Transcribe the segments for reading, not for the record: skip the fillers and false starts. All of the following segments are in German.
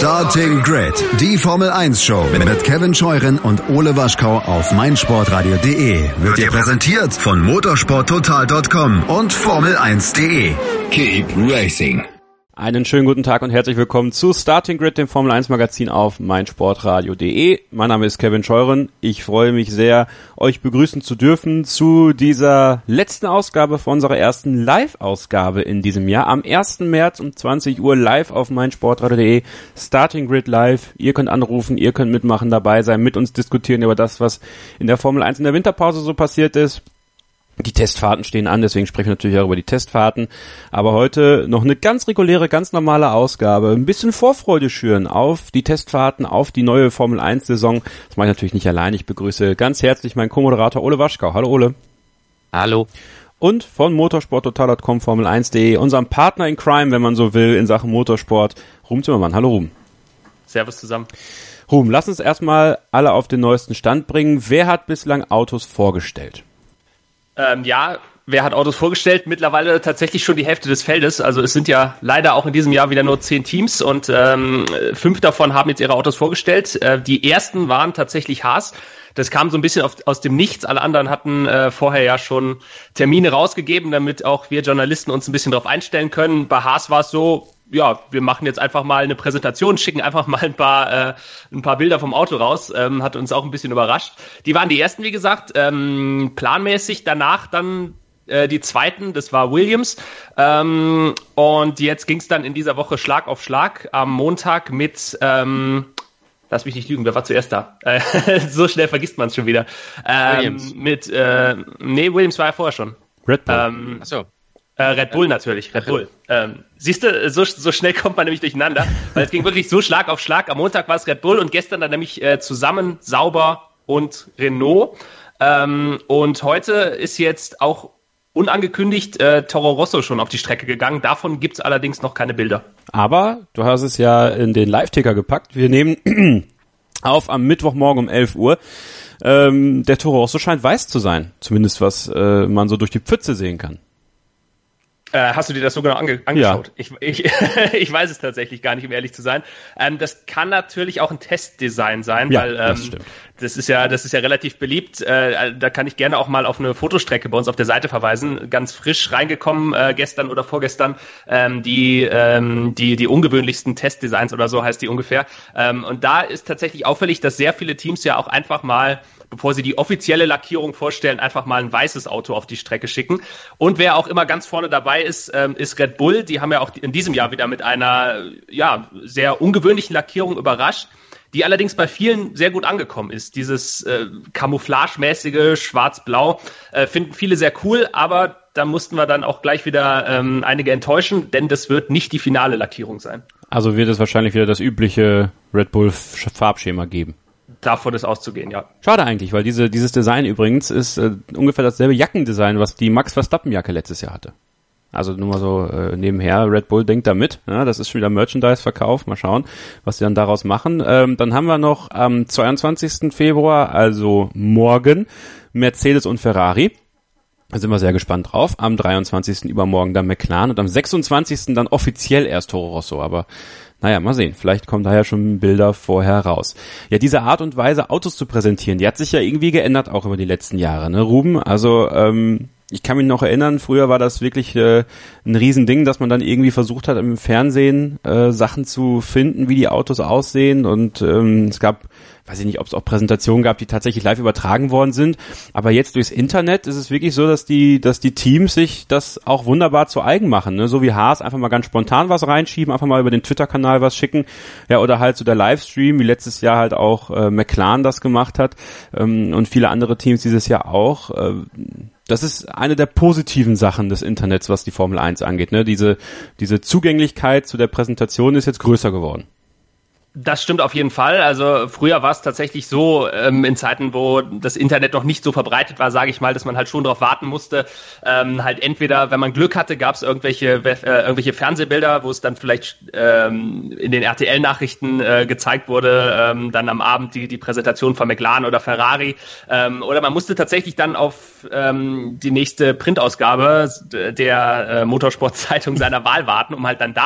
Starting Grid, die Formel 1 Show mit Kevin Scheuren und Ole Waschkau auf meinsportradio.de wird dir präsentiert von motorsporttotal.com und Formel1.de. Keep racing. Einen schönen guten Tag und herzlich willkommen zu Starting Grid, dem Formel 1 Magazin auf meinsportradio.de. Mein Name ist Kevin Scheuren. Ich freue mich sehr, euch begrüßen zu dürfen zu dieser letzten Ausgabe von unserer ersten Live-Ausgabe in diesem Jahr. Am 1. März um 20 Uhr live auf meinsportradio.de. Starting Grid live. Ihr könnt anrufen, ihr könnt mitmachen, dabei sein, mit uns diskutieren über das, was in der Formel 1 in der Winterpause so passiert ist. Die Testfahrten stehen an, deswegen sprechen wir natürlich auch über die Testfahrten. Aber heute noch eine ganz reguläre, ganz normale Ausgabe. Ein bisschen Vorfreude schüren auf die Testfahrten, auf die neue Formel 1-Saison. Das mache ich natürlich nicht allein. Ich begrüße ganz herzlich meinen Co-Moderator Ole Waschkau. Hallo Ole. Hallo. Und von motorsporttotal.com, Formel1.de, unserem Partner in Crime, wenn man so will, in Sachen Motorsport, Ruben Zimmermann. Hallo Ruben. Servus zusammen. Ruben, lass uns erstmal alle auf den neuesten Stand bringen. Wer hat bislang Autos vorgestellt? Wer hat Autos vorgestellt? Mittlerweile tatsächlich schon die Hälfte des Feldes. Also es sind ja leider auch in diesem Jahr wieder nur 10 Teams und 5 davon haben jetzt ihre Autos vorgestellt. Die ersten waren tatsächlich Haas. Das kam so ein bisschen aus dem Nichts. Alle anderen hatten vorher ja schon Termine rausgegeben, damit auch wir Journalisten uns ein bisschen darauf einstellen können. Bei Haas war es so, ja, wir machen jetzt einfach mal eine Präsentation, schicken einfach mal ein paar Bilder vom Auto raus, hat uns auch ein bisschen überrascht. Die waren die ersten, wie gesagt, planmäßig, danach dann die zweiten, das war Williams, und jetzt ging es dann in dieser Woche Schlag auf Schlag, am Montag mit, lass mich nicht lügen, wer war zuerst da? So schnell vergisst man es schon wieder. Williams. Williams war ja vorher schon. Red Bull. Achso. Red Bull natürlich, Red Bull. Siehst du, so schnell kommt man nämlich durcheinander, weil es ging wirklich so Schlag auf Schlag. Am Montag war es Red Bull und gestern dann nämlich zusammen Sauber und Renault. Und heute ist jetzt auch unangekündigt Toro Rosso schon auf die Strecke gegangen. Davon gibt's allerdings noch keine Bilder. Aber du hast es ja in den Live-Ticker gepackt. Wir nehmen auf am Mittwochmorgen um 11 Uhr. Der Toro Rosso scheint weiß zu sein, zumindest was man so durch die Pfütze sehen kann. Hast du dir das so genau angeschaut? Ja. Ich weiß es tatsächlich gar nicht, um ehrlich zu sein. Das kann natürlich auch ein Testdesign sein, ja, weil das stimmt. Das ist ja relativ beliebt. Da kann ich gerne auch mal auf eine Fotostrecke bei uns auf der Seite verweisen. Ganz frisch reingekommen gestern oder vorgestern. Die ungewöhnlichsten Testdesigns oder so heißt die ungefähr. Und da ist tatsächlich auffällig, dass sehr viele Teams ja auch einfach mal, bevor sie die offizielle Lackierung vorstellen, einfach mal ein weißes Auto auf die Strecke schicken. Und wer auch immer ganz vorne dabei ist Red Bull. Die haben ja auch in diesem Jahr wieder mit einer sehr ungewöhnlichen Lackierung überrascht, die allerdings bei vielen sehr gut angekommen ist. Dieses camouflagemäßige Schwarz-Blau finden viele sehr cool, aber da mussten wir dann auch gleich wieder einige enttäuschen, denn das wird nicht die finale Lackierung sein. Also wird es wahrscheinlich wieder das übliche Red Bull Farbschema geben. Davon ist auszugehen, ja. Schade eigentlich, weil dieses Design übrigens ist ungefähr dasselbe Jackendesign, was die Max Verstappen-Jacke letztes Jahr hatte. Also nur mal so nebenher, Red Bull denkt da mit. Ja, das ist schon wieder Merchandise-Verkauf. Mal schauen, was sie dann daraus machen. Dann haben wir noch am 22. Februar, also morgen, Mercedes und Ferrari. Da sind wir sehr gespannt drauf. Am 23. übermorgen dann McLaren und am 26. dann offiziell erst Toro Rosso. Aber naja, mal sehen. Vielleicht kommen da ja schon Bilder vorher raus. Ja, diese Art und Weise, Autos zu präsentieren, die hat sich ja irgendwie geändert, auch über die letzten Jahre, ne, Ruben? Also, ich kann mich noch erinnern, früher war das wirklich ein Riesending, dass man dann irgendwie versucht hat, im Fernsehen Sachen zu finden, wie die Autos aussehen. Und es gab, weiß ich nicht, ob es auch Präsentationen gab, die tatsächlich live übertragen worden sind. Aber jetzt durchs Internet ist es wirklich so, dass die Teams sich das auch wunderbar zu eigen machen. Ne? So wie Haas, einfach mal ganz spontan was reinschieben, einfach mal über den Twitter-Kanal was schicken. Ja, oder halt so der Livestream, wie letztes Jahr halt auch McLaren das gemacht hat und viele andere Teams dieses Jahr auch. Das ist eine der positiven Sachen des Internets, was die Formel 1 angeht. Ne? Diese Zugänglichkeit zu der Präsentation ist jetzt größer geworden. Das stimmt auf jeden Fall. Also früher war es tatsächlich so, in Zeiten, wo das Internet noch nicht so verbreitet war, sage ich mal, dass man halt schon darauf warten musste. Halt entweder, wenn man Glück hatte, gab es irgendwelche Fernsehbilder, wo es dann vielleicht in den RTL-Nachrichten gezeigt wurde, dann am Abend die Präsentation von McLaren oder Ferrari. Oder man musste tatsächlich dann auf die nächste Printausgabe der Motorsportzeitung seiner Wahl warten, um halt dann da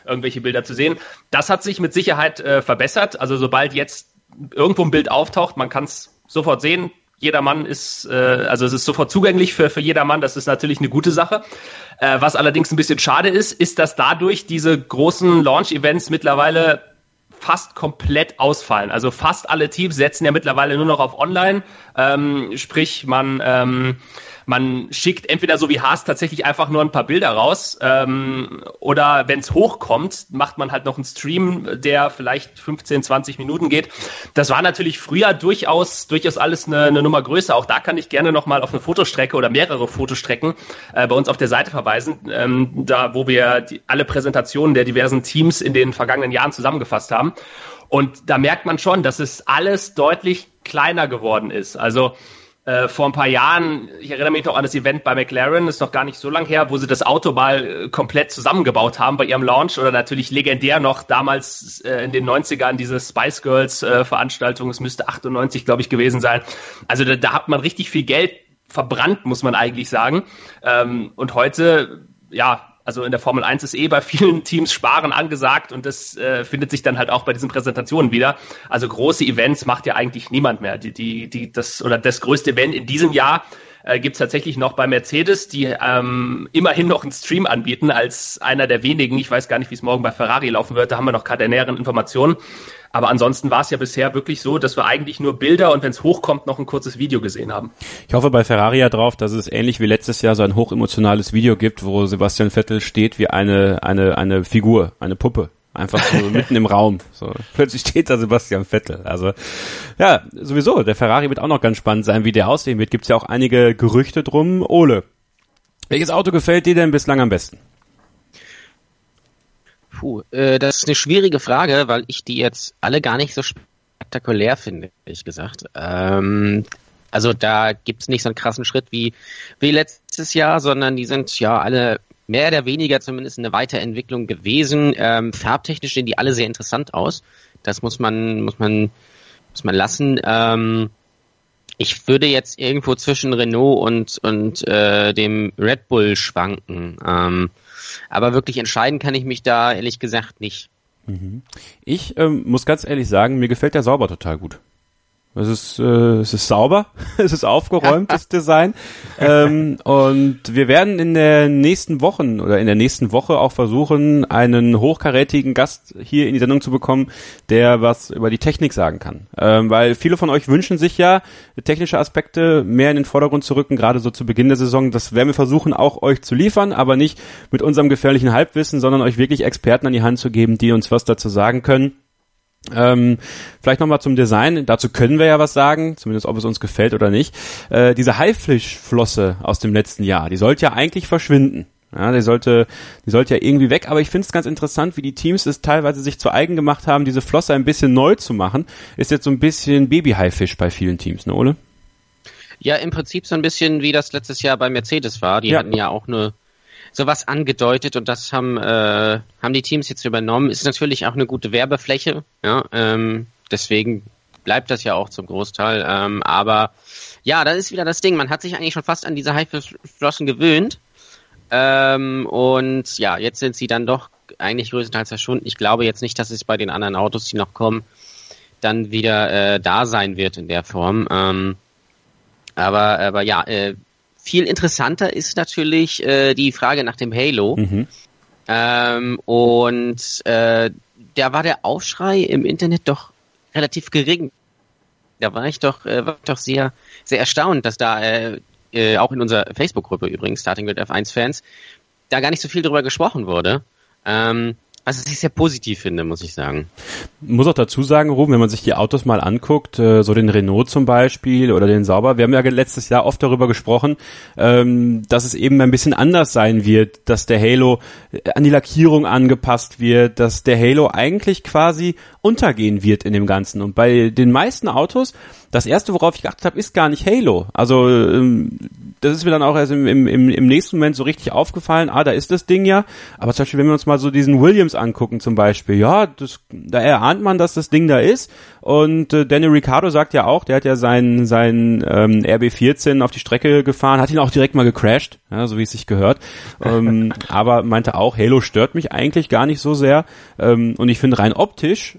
irgendwelche Bilder zu sehen. Das hat sich mit Sicherheit verbessert. Also sobald jetzt irgendwo ein Bild auftaucht, man kann es sofort sehen. Jedermann ist, also es ist sofort zugänglich für jedermann. Das ist natürlich eine gute Sache. Was allerdings ein bisschen schade ist, dass dadurch diese großen Launch-Events mittlerweile fast komplett ausfallen. Also fast alle Teams setzen ja mittlerweile nur noch auf Online. Sprich, man schickt entweder so wie Haas tatsächlich einfach nur ein paar Bilder raus oder wenn es hochkommt, macht man halt noch einen Stream, der vielleicht 15, 20 Minuten geht. Das war natürlich früher durchaus alles eine Nummer größer. Auch da kann ich gerne nochmal auf eine Fotostrecke oder mehrere Fotostrecken bei uns auf der Seite verweisen, da wo wir alle Präsentationen der diversen Teams in den vergangenen Jahren zusammengefasst haben. Und da merkt man schon, dass es alles deutlich kleiner geworden ist. Also vor ein paar Jahren, ich erinnere mich noch an das Event bei McLaren, ist noch gar nicht so lang her, wo sie das Auto mal komplett zusammengebaut haben bei ihrem Launch oder natürlich legendär noch damals in den 90ern diese Spice Girls Veranstaltung, es müsste 98, glaube ich, gewesen sein. Also da hat man richtig viel Geld verbrannt, muss man eigentlich sagen. Und heute, ja, also in der Formel 1 ist bei vielen Teams Sparen angesagt und das findet sich dann halt auch bei diesen Präsentationen wieder. Also große Events macht ja eigentlich niemand mehr. Das größte Event in diesem Jahr gibt's tatsächlich noch bei Mercedes, die immerhin noch einen Stream anbieten als einer der wenigen. Ich weiß gar nicht, wie es morgen bei Ferrari laufen wird. Da haben wir noch keine näheren Informationen. Aber ansonsten war es ja bisher wirklich so, dass wir eigentlich nur Bilder und wenn es hochkommt, noch ein kurzes Video gesehen haben. Ich hoffe bei Ferrari ja drauf, dass es ähnlich wie letztes Jahr so ein hochemotionales Video gibt, wo Sebastian Vettel steht wie eine Figur, eine Puppe. Einfach so mitten im Raum. So, plötzlich steht da Sebastian Vettel. Also, ja, sowieso, der Ferrari wird auch noch ganz spannend sein, wie der aussehen wird. Gibt's ja auch einige Gerüchte drum. Ole, welches Auto gefällt dir denn bislang am besten? Das ist eine schwierige Frage, weil ich die jetzt alle gar nicht so spektakulär finde, ehrlich gesagt. Also da gibt's nicht so einen krassen Schritt wie letztes Jahr, sondern die sind ja alle mehr oder weniger zumindest eine Weiterentwicklung gewesen. Farbtechnisch sehen die alle sehr interessant aus. Das muss man lassen. Ich würde jetzt irgendwo zwischen Renault und dem Red Bull schwanken. Aber wirklich entscheiden kann ich mich da ehrlich gesagt nicht. Ich muss ganz ehrlich sagen, mir gefällt der Sauber total gut. Es ist sauber, es ist aufgeräumt, das Design. Und wir werden in der nächsten Woche auch versuchen, einen hochkarätigen Gast hier in die Sendung zu bekommen, der was über die Technik sagen kann. Weil viele von euch wünschen sich ja, technische Aspekte mehr in den Vordergrund zu rücken, gerade so zu Beginn der Saison. Das werden wir versuchen, auch euch zu liefern, aber nicht mit unserem gefährlichen Halbwissen, sondern euch wirklich Experten an die Hand zu geben, die uns was dazu sagen können. Vielleicht nochmal zum Design, dazu können wir ja was sagen, zumindest ob es uns gefällt oder nicht. Diese Haifischflosse aus dem letzten Jahr, die sollte ja eigentlich verschwinden. Ja, die sollte ja irgendwie weg, aber ich finde es ganz interessant, wie die Teams es teilweise sich zu eigen gemacht haben, diese Flosse ein bisschen neu zu machen. Ist jetzt so ein bisschen Baby-Haifisch bei vielen Teams, ne, Ole? Ja, im Prinzip so ein bisschen wie das letztes Jahr bei Mercedes war. Die hatten ja auch sowas angedeutet und das haben die Teams jetzt übernommen. Ist natürlich auch eine gute Werbefläche, ja, deswegen bleibt das ja auch zum Großteil. Aber ja, das ist wieder das Ding. Man hat sich eigentlich schon fast an diese Haifischflossen gewöhnt. Und ja, jetzt sind sie dann doch eigentlich größtenteils verschwunden. Ich glaube jetzt nicht, dass es bei den anderen Autos, die noch kommen, dann wieder da sein wird in der Form. Aber ja, viel interessanter ist natürlich die Frage nach dem Halo. Da war der Aufschrei im Internet doch relativ gering. Da war ich doch sehr, sehr erstaunt, dass da auch in unserer Facebook-Gruppe übrigens, Starting Grid F1-Fans, da gar nicht so viel drüber gesprochen wurde. Was ich sehr positiv finde, muss ich sagen. Muss auch dazu sagen, Ruben, wenn man sich die Autos mal anguckt, so den Renault zum Beispiel oder den Sauber, wir haben ja letztes Jahr oft darüber gesprochen, dass es eben ein bisschen anders sein wird, dass der Halo an die Lackierung angepasst wird, dass der Halo eigentlich quasi untergehen wird in dem Ganzen. Und bei den meisten Autos, das erste, worauf ich geachtet habe, ist gar nicht Halo. Also das ist mir dann auch erst im nächsten Moment so richtig aufgefallen, da ist das Ding ja. Aber zum Beispiel, wenn wir uns mal so diesen Williams Williams angucken zum Beispiel, ja, da erahnt man, dass das Ding da ist. Und Daniel Ricciardo sagt ja auch, der hat ja seinen RB14 auf die Strecke gefahren, hat ihn auch direkt mal gecrashed, ja, so wie es sich gehört. Aber meinte auch, Halo stört mich eigentlich gar nicht so sehr. Und ich finde rein optisch,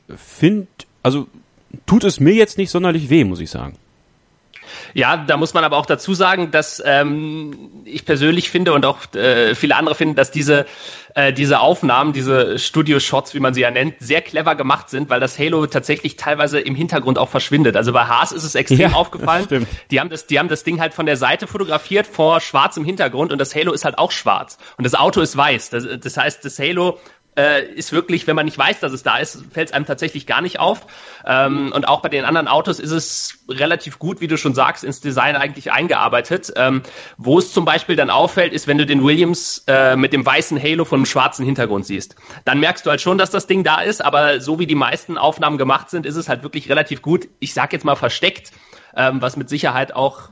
tut es mir jetzt nicht sonderlich weh, muss ich sagen. Ja, da muss man aber auch dazu sagen, dass ich persönlich finde und auch viele andere finden, dass diese Aufnahmen, diese Studio-Shots, wie man sie ja nennt, sehr clever gemacht sind, weil das Halo tatsächlich teilweise im Hintergrund auch verschwindet. Also bei Haas ist es extrem aufgefallen. Die haben das Ding halt von der Seite fotografiert vor schwarzem Hintergrund und das Halo ist halt auch schwarz. Und das Auto ist weiß. Das heißt, das Halo ist wirklich, wenn man nicht weiß, dass es da ist, fällt es einem tatsächlich gar nicht auf. Und auch bei den anderen Autos ist es relativ gut, wie du schon sagst, ins Design eigentlich eingearbeitet. Wo es zum Beispiel dann auffällt, ist, wenn du den Williams mit dem weißen Halo von einem schwarzen Hintergrund siehst. Dann merkst du halt schon, dass das Ding da ist, aber so wie die meisten Aufnahmen gemacht sind, ist es halt wirklich relativ gut, ich sag jetzt mal versteckt, was mit Sicherheit auch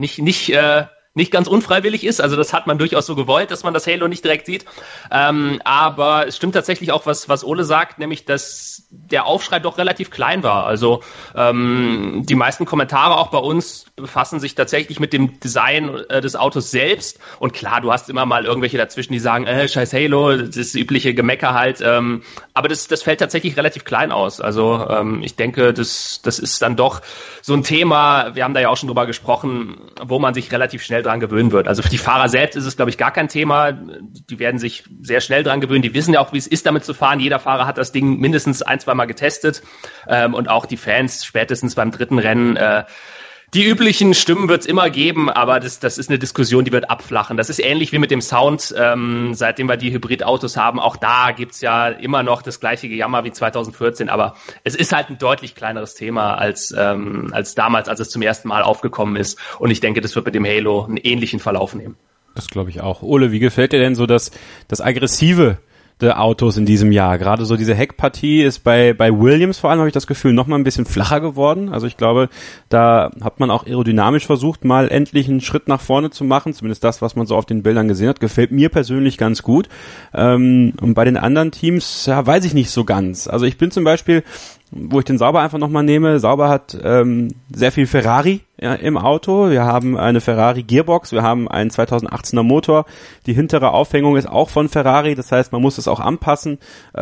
nicht ganz unfreiwillig ist, also das hat man durchaus so gewollt, dass man das Halo nicht direkt sieht, aber es stimmt tatsächlich auch, was Ole sagt, nämlich, dass der Aufschrei doch relativ klein war, also die meisten Kommentare auch bei uns befassen sich tatsächlich mit dem Design des Autos selbst und klar, du hast immer mal irgendwelche dazwischen, die sagen, scheiß Halo, das übliche Gemecker halt, aber das fällt tatsächlich relativ klein aus, also ich denke, das ist dann doch so ein Thema, wir haben da ja auch schon drüber gesprochen, wo man sich relativ schnell dran gewöhnen wird. Also für die Fahrer selbst ist es, glaube ich, gar kein Thema. Die werden sich sehr schnell dran gewöhnen. Die wissen ja auch, wie es ist, damit zu fahren. Jeder Fahrer hat das Ding mindestens 1-2 Mal getestet. Und auch die Fans spätestens beim dritten Rennen. Die üblichen Stimmen wird es immer geben, aber das ist eine Diskussion, die wird abflachen. Das ist ähnlich wie mit dem Sound, seitdem wir die Hybridautos haben. Auch da gibt's ja immer noch das gleiche Gejammer wie 2014, aber es ist halt ein deutlich kleineres Thema als damals, als es zum ersten Mal aufgekommen ist. Und ich denke, das wird mit dem Halo einen ähnlichen Verlauf nehmen. Das glaube ich auch. Ole, wie gefällt dir denn so das Aggressive der Autos in diesem Jahr? Gerade so diese Heckpartie ist bei Williams vor allem, habe ich das Gefühl, noch mal ein bisschen flacher geworden. Also ich glaube, da hat man auch aerodynamisch versucht, mal endlich einen Schritt nach vorne zu machen. Zumindest das, was man so auf den Bildern gesehen hat, gefällt mir persönlich ganz gut. Und bei den anderen Teams, ja, weiß ich nicht so ganz. Also ich bin zum Beispiel, wo ich den Sauber einfach nochmal nehme, Sauber hat sehr viel Ferrari im Auto. Wir haben eine Ferrari Gearbox, wir haben einen 2018er Motor. Die hintere Aufhängung ist auch von Ferrari, das heißt, man muss es auch anpassen.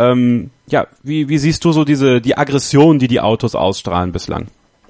Wie siehst du so die Aggression, die Autos ausstrahlen bislang?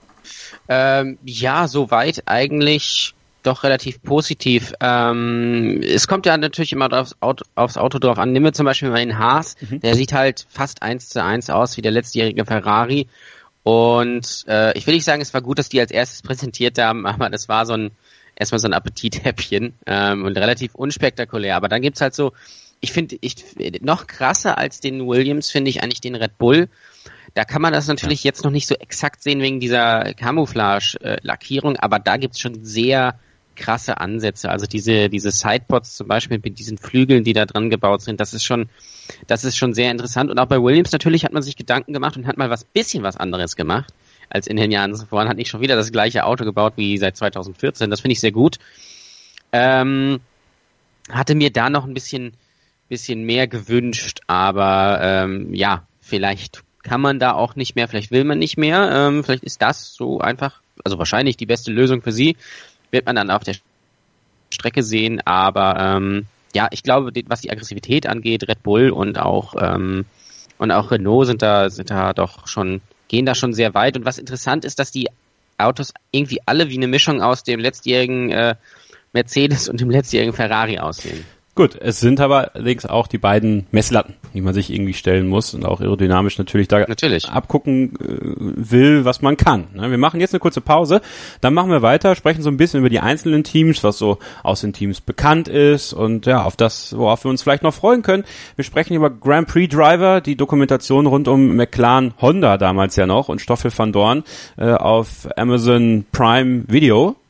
Soweit eigentlich doch relativ positiv. Es kommt ja natürlich immer aufs Auto drauf an. Nehmen wir zum Beispiel mal den Haas, der sieht halt fast 1:1 aus wie der letztjährige Ferrari. Und ich will nicht sagen, es war gut, dass die als erstes präsentiert haben, aber das war erstmal so ein Appetithäppchen und relativ unspektakulär. Aber dann gibt's halt so, ich finde, noch krasser als den Williams finde ich eigentlich den Red Bull. Da kann man das natürlich jetzt noch nicht so exakt sehen wegen dieser Camouflage-Lackierung, aber da gibt's schon sehr krasse Ansätze. Also diese Sidepods zum Beispiel mit diesen Flügeln, die da dran gebaut sind, das ist schon sehr interessant. Und auch bei Williams natürlich hat man sich Gedanken gemacht und hat mal bisschen was anderes gemacht als in den Jahren zuvor. Und hat nicht schon wieder das gleiche Auto gebaut wie seit 2014. Das finde ich sehr gut. Hatte mir da noch ein bisschen mehr gewünscht, aber vielleicht kann man da auch nicht mehr, vielleicht will man nicht mehr, vielleicht ist das so einfach, also wahrscheinlich die beste Lösung für sie, wird man dann auf der Strecke sehen, aber ich glaube, was die Aggressivität angeht, Red Bull und auch Renault sind da doch schon, gehen da schon sehr weit. Und was interessant ist, dass die Autos irgendwie alle wie eine Mischung aus dem letztjährigen Mercedes und dem letztjährigen Ferrari aussehen. Gut, es sind aber allerdings auch die beiden Messlatten, die man sich irgendwie stellen muss und auch aerodynamisch natürlich abgucken will, was man kann. Wir machen jetzt eine kurze Pause, dann machen wir weiter, sprechen so ein bisschen über die einzelnen Teams, was so aus den Teams bekannt ist und ja, auf das, worauf wir uns vielleicht noch freuen können. Wir sprechen über Grand Prix Driver, die Dokumentation rund um McLaren Honda damals ja noch und Stoffel van Dorn auf Amazon Prime Video.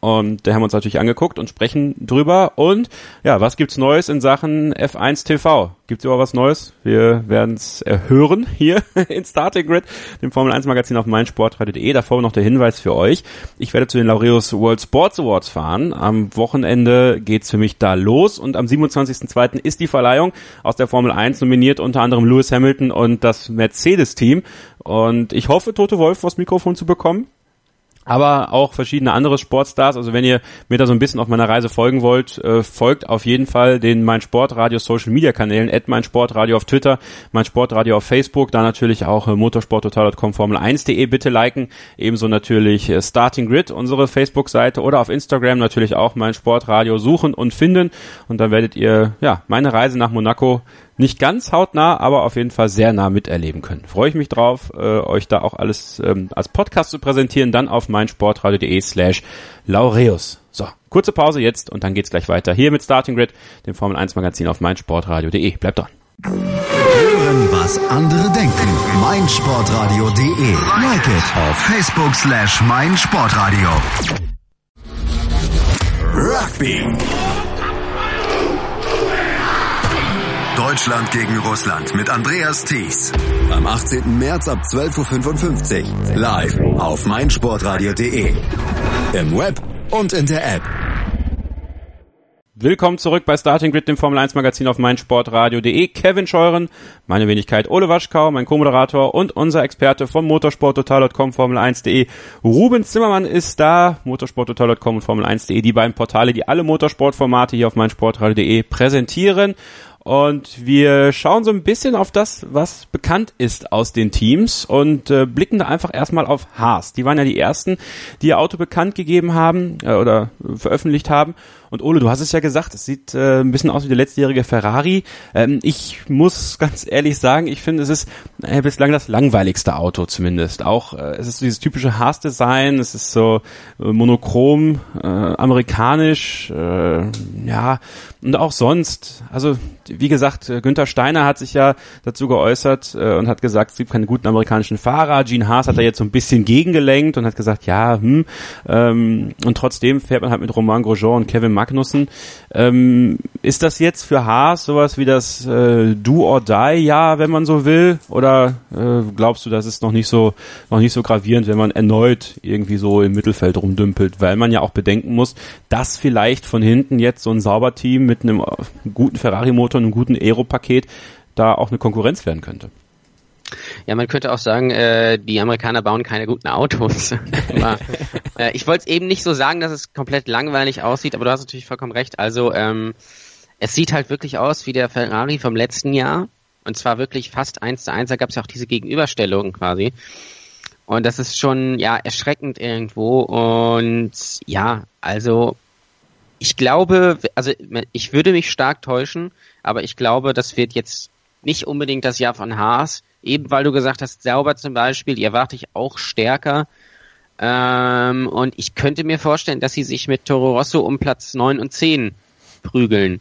Und da haben wir uns natürlich angeguckt und sprechen drüber. Und ja, was gibt's Neues in Sachen F1 TV? Gibt's überhaupt was Neues? Wir werden es hören hier in Starting Grid, dem Formel 1 Magazin auf meinsportradio.de. Davor noch der Hinweis für euch. Ich werde zu den Laureus World Sports Awards fahren. Am Wochenende geht's für mich da los und am 27.02. ist die Verleihung. Aus der Formel 1 nominiert unter anderem Lewis Hamilton und das Mercedes-Team. Und ich hoffe, Toto Wolff vors Mikrofon zu bekommen. Aber auch verschiedene andere Sportstars. Also wenn ihr mir da so ein bisschen auf meiner Reise folgen wollt, folgt auf jeden Fall den meinsportradio Social Media Kanälen, @meinsportradio auf Twitter, meinsportradio auf Facebook, da natürlich auch motorsporttotal.com, Formel1.de bitte liken, ebenso natürlich Starting Grid, unsere Facebook-Seite, oder auf Instagram natürlich auch meinsportradio suchen und finden, und dann werdet ihr ja meine Reise nach Monaco nicht ganz hautnah, aber auf jeden Fall sehr nah miterleben können. Freue ich mich drauf, euch da auch alles als Podcast zu präsentieren, dann auf meinsportradio.de/Laureus. So, kurze Pause jetzt und dann geht's gleich weiter hier mit Starting Grid, dem Formel 1 Magazin auf meinsportradio.de. Bleibt dran. Hören, was andere denken. meinsportradio.de. Like it auf Facebook/meinsportradio. Rugby. Deutschland gegen Russland mit Andreas Thies. Am 18. März ab 12.55 Uhr. Live auf meinsportradio.de. Im Web und in der App. Willkommen zurück bei Starting Grid, dem Formel 1 Magazin auf meinsportradio.de. Kevin Scheuren, meine Wenigkeit Ole Waschkau, mein Co-Moderator und unser Experte vom motorsporttotal.com, Formel1.de. Ruben Zimmermann ist da, motorsporttotal.com und Formel1.de, die beiden Portale, die alle Motorsportformate hier auf meinsportradio.de präsentieren. Und wir schauen so ein bisschen auf das, was bekannt ist aus den Teams, und blicken da einfach erstmal auf Haas. Die waren ja die ersten, die ihr Auto bekannt gegeben haben oder veröffentlicht haben. Und Ole, du hast es ja gesagt, es sieht ein bisschen aus wie der letztjährige Ferrari. Ich muss ganz ehrlich sagen, ich finde, es ist bislang das langweiligste Auto zumindest. Auch es ist dieses typische Haas-Design, es ist so monochrom, amerikanisch, ja, und auch sonst. Also wie gesagt, Günther Steiner hat sich ja dazu geäußert und hat gesagt, es gibt keine guten amerikanischen Fahrer. Gene Haas hat da jetzt so ein bisschen gegengelenkt und hat gesagt, ja, und trotzdem fährt man halt mit Romain Grosjean und Kevin Magnussen. Ist das jetzt für Haas sowas wie das Do or Die Jahr, wenn man so will? Oder glaubst du, das ist noch nicht so gravierend, wenn man erneut irgendwie so im Mittelfeld rumdümpelt? Weil man ja auch bedenken muss, dass vielleicht von hinten jetzt so ein Sauberteam mit einem guten Ferrari-Motor und einem guten Aero-Paket da auch eine Konkurrenz werden könnte. Ja, man könnte auch sagen, die Amerikaner bauen keine guten Autos. Aber, ich wollte es eben nicht so sagen, dass es komplett langweilig aussieht, aber du hast natürlich vollkommen recht. Also es sieht halt wirklich aus wie der Ferrari vom letzten Jahr, und zwar wirklich fast 1:1. Da gab es ja auch diese Gegenüberstellung quasi. Und das ist schon ja erschreckend irgendwo. Und ja, also ich glaube, also ich würde mich stark täuschen, aber ich glaube, das wird jetzt nicht unbedingt das Jahr von Haas, eben weil du gesagt hast, Sauber zum Beispiel, die erwarte ich auch stärker. Und ich könnte mir vorstellen, dass sie sich mit Toro Rosso um Platz 9 und 10 prügeln.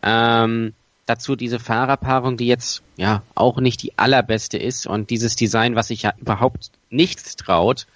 Dazu diese Fahrerpaarung, die jetzt ja auch nicht die allerbeste ist, und dieses Design, was sich ja überhaupt nichts traut.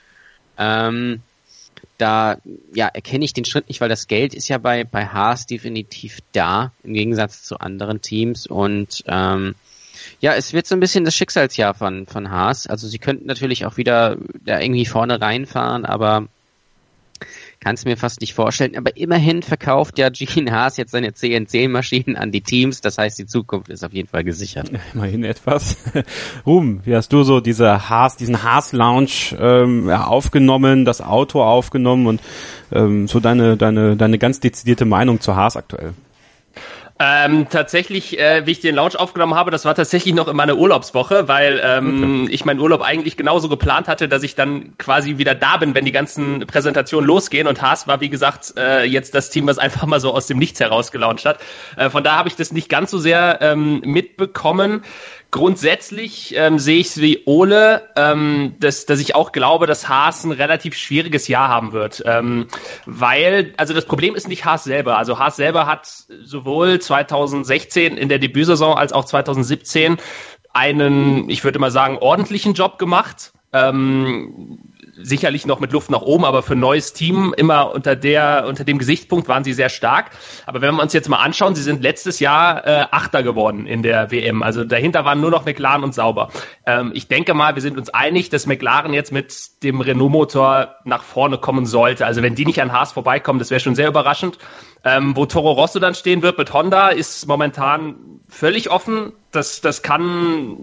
Da ja erkenne ich den Schritt nicht, weil das Geld ist ja bei Haas definitiv da, im Gegensatz zu anderen Teams. Und ja, es wird so ein bisschen das Schicksalsjahr von Haas. Also sie könnten natürlich auch wieder da irgendwie vorne reinfahren, aber kann es mir fast nicht vorstellen. Aber immerhin verkauft ja Gene Haas jetzt seine CNC-Maschinen an die Teams. Das heißt, die Zukunft ist auf jeden Fall gesichert. Immerhin etwas. Ruben, wie hast du so diesen Haas-Lounge aufgenommen, das Auto aufgenommen und so deine ganz dezidierte Meinung zu Haas aktuell? Tatsächlich, wie ich den Launch aufgenommen habe, das war tatsächlich noch in meiner Urlaubswoche, weil ich meinen Urlaub eigentlich genauso geplant hatte, dass ich dann quasi wieder da bin, wenn die ganzen Präsentationen losgehen. Und Haas war, wie gesagt, jetzt das Team, was einfach mal so aus dem Nichts heraus gelauncht hat. Von da habe ich das nicht ganz so sehr mitbekommen. Grundsätzlich sehe ich es wie Ole, dass ich auch glaube, dass Haas ein relativ schwieriges Jahr haben wird. Weil, also das Problem ist nicht Haas selber. Also Haas selber hat sowohl 2016 in der Debütsaison als auch 2017 einen, ich würde mal sagen, ordentlichen Job gemacht. Sicherlich noch mit Luft nach oben, aber für ein neues Team immer unter dem Gesichtspunkt waren sie sehr stark. Aber wenn wir uns jetzt mal anschauen, sie sind letztes Jahr Achter geworden in der WM. Also dahinter waren nur noch McLaren und Sauber. Ich denke mal, wir sind uns einig, dass McLaren jetzt mit dem Renault-Motor nach vorne kommen sollte. Also wenn die nicht an Haas vorbeikommen, das wäre schon sehr überraschend. Wo Toro Rosso dann stehen wird mit Honda, ist momentan völlig offen. Das kann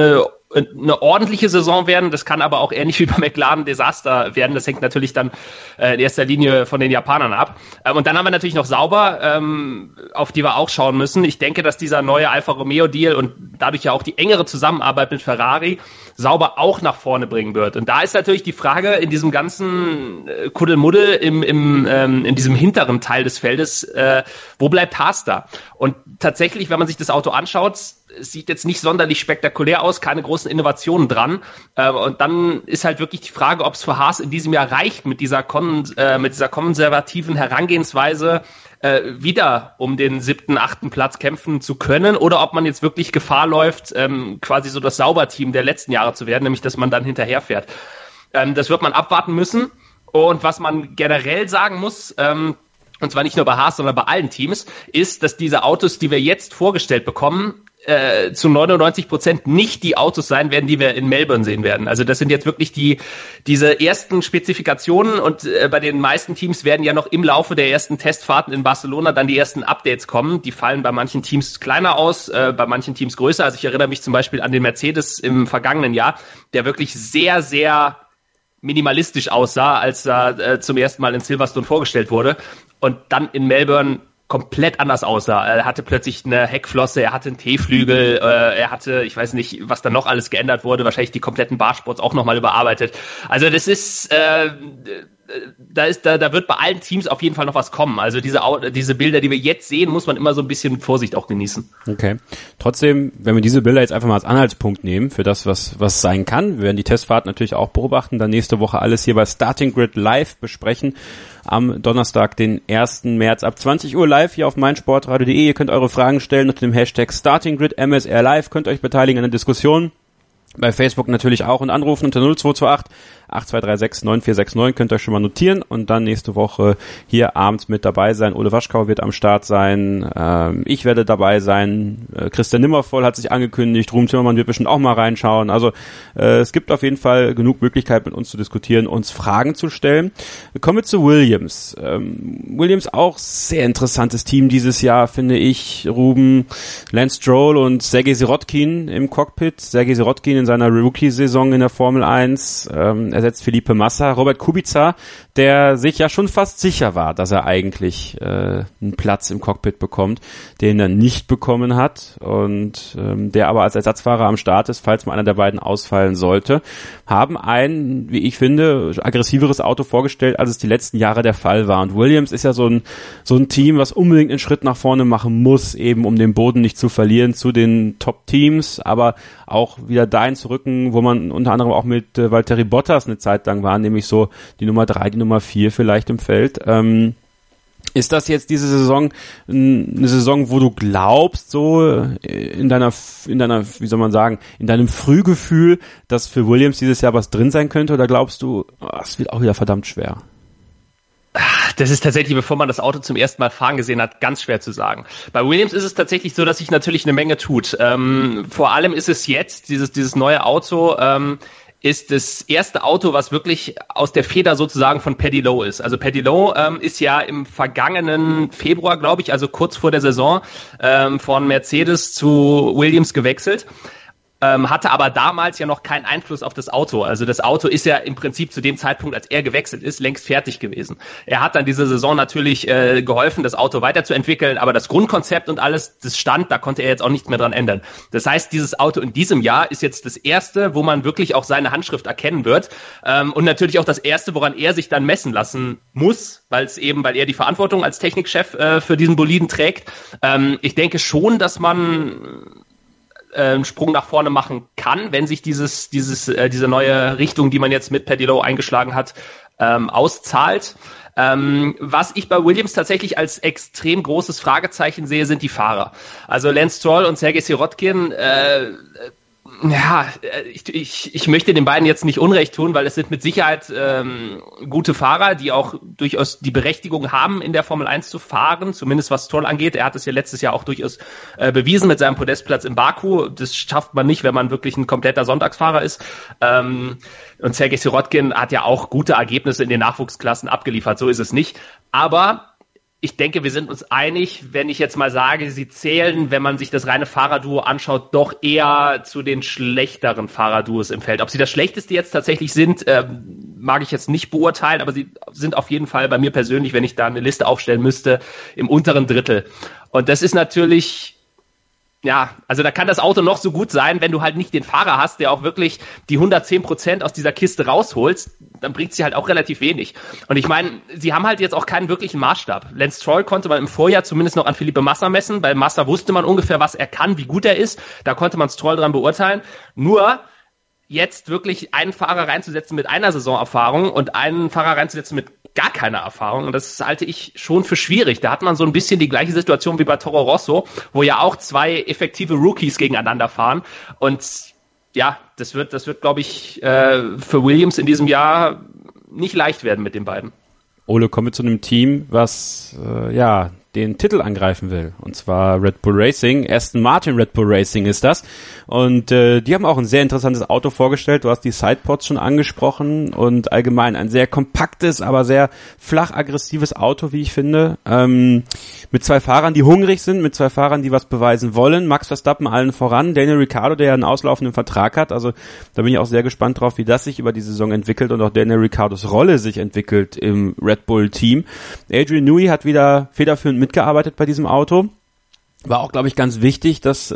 eine ordentliche Saison werden, das kann aber auch ähnlich wie bei McLaren Desaster werden. Das hängt natürlich dann in erster Linie von den Japanern ab. Und dann haben wir natürlich noch Sauber, auf die wir auch schauen müssen. Ich denke, dass dieser neue Alfa Romeo Deal und dadurch ja auch die engere Zusammenarbeit mit Ferrari Sauber auch nach vorne bringen wird. Und da ist natürlich die Frage in diesem ganzen Kuddelmuddel in diesem hinteren Teil des Feldes, wo bleibt Haas da? Und tatsächlich, wenn man sich das Auto anschaut, es sieht jetzt nicht sonderlich spektakulär aus, keine großen Innovationen dran. Und dann ist halt wirklich die Frage, ob es für Haas in diesem Jahr reicht, mit dieser konservativen Herangehensweise wieder um den 7., 8. Platz kämpfen zu können, oder ob man jetzt wirklich Gefahr läuft, quasi so das Sauberteam der letzten Jahre zu werden, nämlich dass man dann hinterherfährt. Das wird man abwarten müssen. Und was man generell sagen muss, und zwar nicht nur bei Haas, sondern bei allen Teams, ist, dass diese Autos, die wir jetzt vorgestellt bekommen, zu 99% nicht die Autos sein werden, die wir in Melbourne sehen werden. Also das sind jetzt wirklich diese ersten Spezifikationen, und bei den meisten Teams werden ja noch im Laufe der ersten Testfahrten in Barcelona dann die ersten Updates kommen. Die fallen bei manchen Teams kleiner aus, bei manchen Teams größer. Also ich erinnere mich zum Beispiel an den Mercedes im vergangenen Jahr, der wirklich sehr, sehr minimalistisch aussah, als er zum ersten Mal in Silverstone vorgestellt wurde und dann in Melbourne komplett anders aussah. Er hatte plötzlich eine Heckflosse, er hatte einen T-Flügel, er hatte, ich weiß nicht, was da noch alles geändert wurde, wahrscheinlich die kompletten Barsports auch nochmal überarbeitet. Also das ist, da wird bei allen Teams auf jeden Fall noch was kommen. Also diese Bilder, die wir jetzt sehen, muss man immer so ein bisschen mit Vorsicht auch genießen. Okay. Trotzdem, wenn wir diese Bilder jetzt einfach mal als Anhaltspunkt nehmen für das, was sein kann, wir werden die Testfahrt natürlich auch beobachten, dann nächste Woche alles hier bei Starting Grid live besprechen. Am Donnerstag, den 1. März ab 20 Uhr live hier auf meinsportradio.de. Ihr könnt eure Fragen stellen unter dem Hashtag StartingGrid MSR Live, könnt euch beteiligen an der Diskussion. Bei Facebook natürlich auch und anrufen unter 0228 8236 9469, könnt ihr euch schon mal notieren und dann nächste Woche hier abends mit dabei sein. Ole Waschkau wird am Start sein, ich werde dabei sein, Christian Nimmervoll hat sich angekündigt, Ruben Zimmermann wird bestimmt auch mal reinschauen. Also es gibt auf jeden Fall genug Möglichkeit, mit uns zu diskutieren, uns Fragen zu stellen. Kommen wir zu Williams. Williams auch sehr interessantes Team dieses Jahr, finde ich. Ruben, Lance Stroll und Sergej Sirotkin im Cockpit. Sergej Sirotkin in seiner Rookie-Saison in der Formel 1, ersetzt Felipe Massa. Robert Kubica, der sich ja schon fast sicher war, dass er eigentlich einen Platz im Cockpit bekommt, den er nicht bekommen hat und der aber als Ersatzfahrer am Start ist, falls mal einer der beiden ausfallen sollte, haben ein, wie ich finde, aggressiveres Auto vorgestellt, als es die letzten Jahre der Fall war. Und Williams ist ja so ein Team, was unbedingt einen Schritt nach vorne machen muss, eben um den Boden nicht zu verlieren zu den Top-Teams, aber auch wieder dahin zu rücken, wo man unter anderem auch mit Valtteri Bottas eine Zeit lang war, nämlich so die Nummer 3, die Nummer 4 vielleicht im Feld. Ist das jetzt diese Saison eine Saison, wo du glaubst, so in deiner, wie soll man sagen, in deinem Frühgefühl, dass für Williams dieses Jahr was drin sein könnte, oder glaubst du, es wird auch wieder verdammt schwer? Das ist tatsächlich, bevor man das Auto zum ersten Mal fahren gesehen hat, ganz schwer zu sagen. Bei Williams ist es tatsächlich so, dass sich natürlich eine Menge tut. Vor allem ist es jetzt, dieses neue Auto, ist das erste Auto, was wirklich aus der Feder sozusagen von Paddy Lowe ist. Also Paddy Lowe ist ja im vergangenen Februar, glaube ich, also kurz vor der Saison, von Mercedes zu Williams gewechselt. Hatte aber damals ja noch keinen Einfluss auf das Auto. Also das Auto ist ja im Prinzip zu dem Zeitpunkt, als er gewechselt ist, längst fertig gewesen. Er hat dann diese Saison natürlich geholfen, das Auto weiterzuentwickeln, aber das Grundkonzept und alles, das stand, da konnte er jetzt auch nichts mehr dran ändern. Das heißt, dieses Auto in diesem Jahr ist jetzt das erste, wo man wirklich auch seine Handschrift erkennen wird, und natürlich auch das erste, woran er sich dann messen lassen muss, weil er die Verantwortung als Technikchef für diesen Boliden trägt. Ich denke schon, dass man einen Sprung nach vorne machen kann, wenn sich diese neue Richtung, die man jetzt mit Paddy Lowe eingeschlagen hat, auszahlt. Was ich bei Williams tatsächlich als extrem großes Fragezeichen sehe, sind die Fahrer. Also Lance Stroll und Sergej Sirotkin Ja, ich möchte den beiden jetzt nicht Unrecht tun, weil es sind mit Sicherheit gute Fahrer, die auch durchaus die Berechtigung haben, in der Formel 1 zu fahren, zumindest was Stroll angeht. Er hat es ja letztes Jahr auch durchaus bewiesen mit seinem Podestplatz in Baku. Das schafft man nicht, wenn man wirklich ein kompletter Sonntagsfahrer ist. Und Sergej Sirotkin hat ja auch gute Ergebnisse in den Nachwuchsklassen abgeliefert, so ist es nicht. Aber ich denke, wir sind uns einig, wenn ich jetzt mal sage, sie zählen, wenn man sich das reine Fahrerduo anschaut, doch eher zu den schlechteren Fahrerduos im Feld. Ob sie das schlechteste jetzt tatsächlich sind, mag ich jetzt nicht beurteilen, aber sie sind auf jeden Fall bei mir persönlich, wenn ich da eine Liste aufstellen müsste, im unteren Drittel. Und das ist natürlich... Ja, also da kann das Auto noch so gut sein, wenn du halt nicht den Fahrer hast, der auch wirklich die 110% aus dieser Kiste rausholst, dann bringt sie halt auch relativ wenig. Und ich meine, sie haben halt jetzt auch keinen wirklichen Maßstab. Lance Stroll konnte man im Vorjahr zumindest noch an Felipe Massa messen. Bei Massa wusste man ungefähr, was er kann, wie gut er ist. Da konnte man Stroll dran beurteilen. Nur jetzt wirklich einen Fahrer reinzusetzen mit einer Saisonerfahrung und einen Fahrer reinzusetzen mit gar keine Erfahrung. Und das halte ich schon für schwierig. Da hat man so ein bisschen die gleiche Situation wie bei Toro Rosso, wo ja auch zwei effektive Rookies gegeneinander fahren. Und ja, das wird, glaube ich, für Williams in diesem Jahr nicht leicht werden mit den beiden. Ole, kommen wir zu einem Team, was den Titel angreifen will. Und zwar Red Bull Racing. Aston Martin Red Bull Racing ist das. Und die haben auch ein sehr interessantes Auto vorgestellt. Du hast die Sidepods schon angesprochen und allgemein ein sehr kompaktes, aber sehr flach aggressives Auto, wie ich finde. Mit zwei Fahrern, die hungrig sind, mit zwei Fahrern, die was beweisen wollen. Max Verstappen allen voran, Daniel Ricciardo, der ja einen auslaufenden Vertrag hat. Also da bin ich auch sehr gespannt drauf, wie das sich über die Saison entwickelt und auch Daniel Ricciardos Rolle sich entwickelt im Red Bull Team. Adrian Newey hat wieder federführend mitgearbeitet bei diesem Auto. War auch, glaube ich, ganz wichtig, dass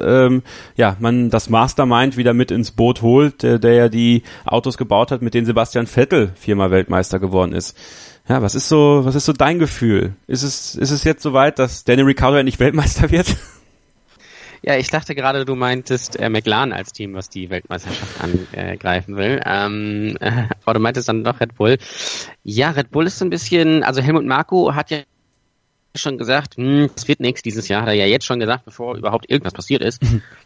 man das Mastermind wieder mit ins Boot holt, der ja die Autos gebaut hat, mit denen Sebastian Vettel 4-mal Weltmeister geworden ist. Ja, was ist so dein Gefühl? Ist es jetzt soweit, dass Daniel Ricciardo endlich Weltmeister wird? Ja, ich dachte gerade, du meintest McLaren als Team, was die Weltmeisterschaft angreifen will. Aber du meintest dann doch Red Bull. Ja, Red Bull ist so ein bisschen, also Helmut Marko hat ja schon gesagt, es wird nichts dieses Jahr, hat er ja jetzt schon gesagt, bevor überhaupt irgendwas passiert ist.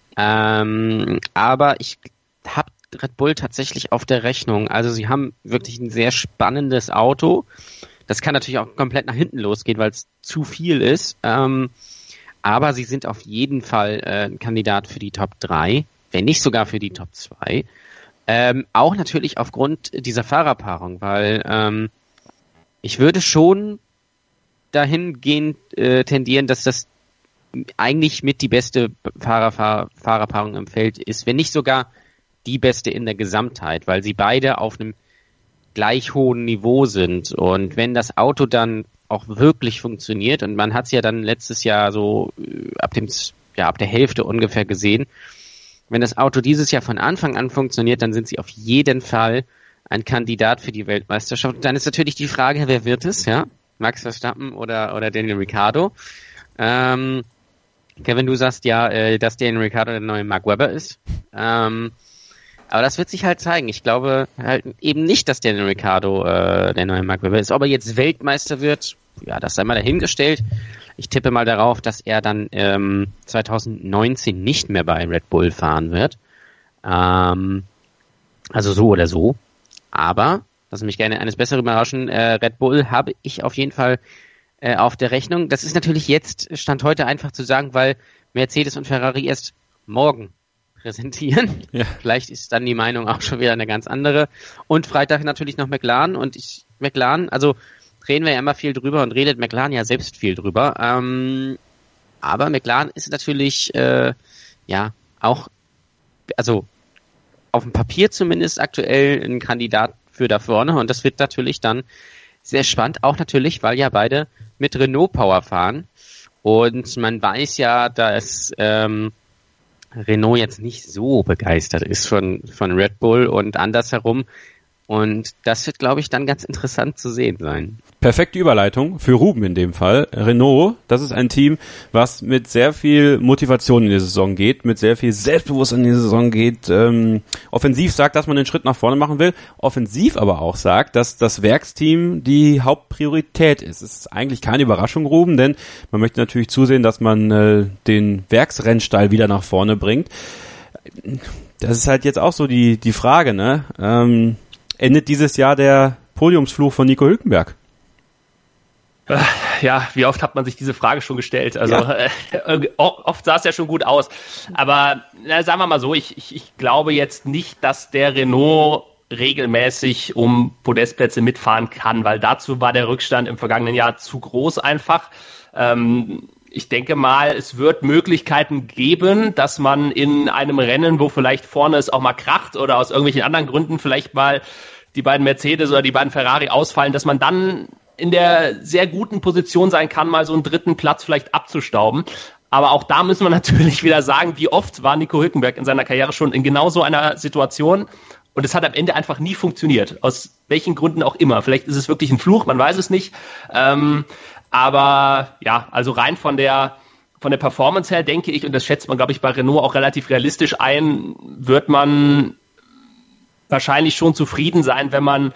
Aber ich habe Red Bull tatsächlich auf der Rechnung. Also sie haben wirklich ein sehr spannendes Auto. Das kann natürlich auch komplett nach hinten losgehen, weil es zu viel ist. Aber sie sind auf jeden Fall ein Kandidat für die Top 3, wenn nicht sogar für die Top 2. Auch natürlich aufgrund dieser Fahrerpaarung, weil ich würde schon dahingehend tendieren, dass das eigentlich mit die beste Fahrerpaarung im Feld ist, wenn nicht sogar die beste in der Gesamtheit, weil sie beide auf einem gleich hohen Niveau sind. Und wenn das Auto dann auch wirklich funktioniert, und man hat es ja dann letztes Jahr so ab der Hälfte ungefähr gesehen, wenn das Auto dieses Jahr von Anfang an funktioniert, dann sind sie auf jeden Fall ein Kandidat für die Weltmeisterschaft. Und dann ist natürlich die Frage, wer wird es, ja? Max Verstappen oder Daniel Ricciardo. Kevin, du sagst ja, dass Daniel Ricciardo der neue Mark Webber ist. Aber das wird sich halt zeigen. Ich glaube halt eben nicht, dass Daniel Ricciardo der neue Mark Webber ist. Ob er jetzt Weltmeister wird, ja, das sei mal dahingestellt. Ich tippe mal darauf, dass er dann 2019 nicht mehr bei Red Bull fahren wird. Also so oder so. Aber lass mich gerne eines Besseren überraschen. Red Bull habe ich auf jeden Fall auf der Rechnung. Das ist natürlich jetzt, Stand heute, einfach zu sagen, weil Mercedes und Ferrari erst morgen präsentieren. Ja. Vielleicht ist dann die Meinung auch schon wieder eine ganz andere. Und Freitag natürlich noch McLaren. Und McLaren, also reden wir ja immer viel drüber und redet McLaren ja selbst viel drüber. Aber McLaren ist natürlich auch, also auf dem Papier zumindest aktuell ein Kandidat für da vorne, und das wird natürlich dann sehr spannend, auch natürlich, weil ja beide mit Renault Power fahren, und man weiß ja, dass Renault jetzt nicht so begeistert ist von Red Bull und andersherum, und das wird, glaube ich, dann ganz interessant zu sehen sein. Perfekte Überleitung für Ruben in dem Fall. Renault, das ist ein Team, was mit sehr viel Motivation in die Saison geht, mit sehr viel Selbstbewusstsein in die Saison geht. Offensiv sagt, dass man den Schritt nach vorne machen will. Offensiv aber auch sagt, dass das Werksteam die Hauptpriorität ist. Es ist eigentlich keine Überraschung, Ruben, denn man möchte natürlich zusehen, dass man den Werksrennstall wieder nach vorne bringt. Das ist halt jetzt auch so die Frage, ne? Endet dieses Jahr der Podiumsfluch von Nico Hülkenberg? Ja, wie oft hat man sich diese Frage schon gestellt? Also oft sah es ja schon gut aus. Aber sagen wir mal so, ich glaube jetzt nicht, dass der Renault regelmäßig um Podestplätze mitfahren kann, weil dazu war der Rückstand im vergangenen Jahr zu groß einfach. Ich denke mal, es wird Möglichkeiten geben, dass man in einem Rennen, wo vielleicht vorne es auch mal kracht oder aus irgendwelchen anderen Gründen vielleicht mal die beiden Mercedes oder die beiden Ferrari ausfallen, dass man dann in der sehr guten Position sein kann, mal so einen dritten Platz vielleicht abzustauben. Aber auch da müssen wir natürlich wieder sagen, wie oft war Nico Hülkenberg in seiner Karriere schon in genau so einer Situation und es hat am Ende einfach nie funktioniert. Aus welchen Gründen auch immer. Vielleicht ist es wirklich ein Fluch, man weiß es nicht. Aber ja, also rein von der Performance her denke ich, und das schätzt man, glaube ich, bei Renault auch relativ realistisch ein, wird man wahrscheinlich schon zufrieden sein, wenn man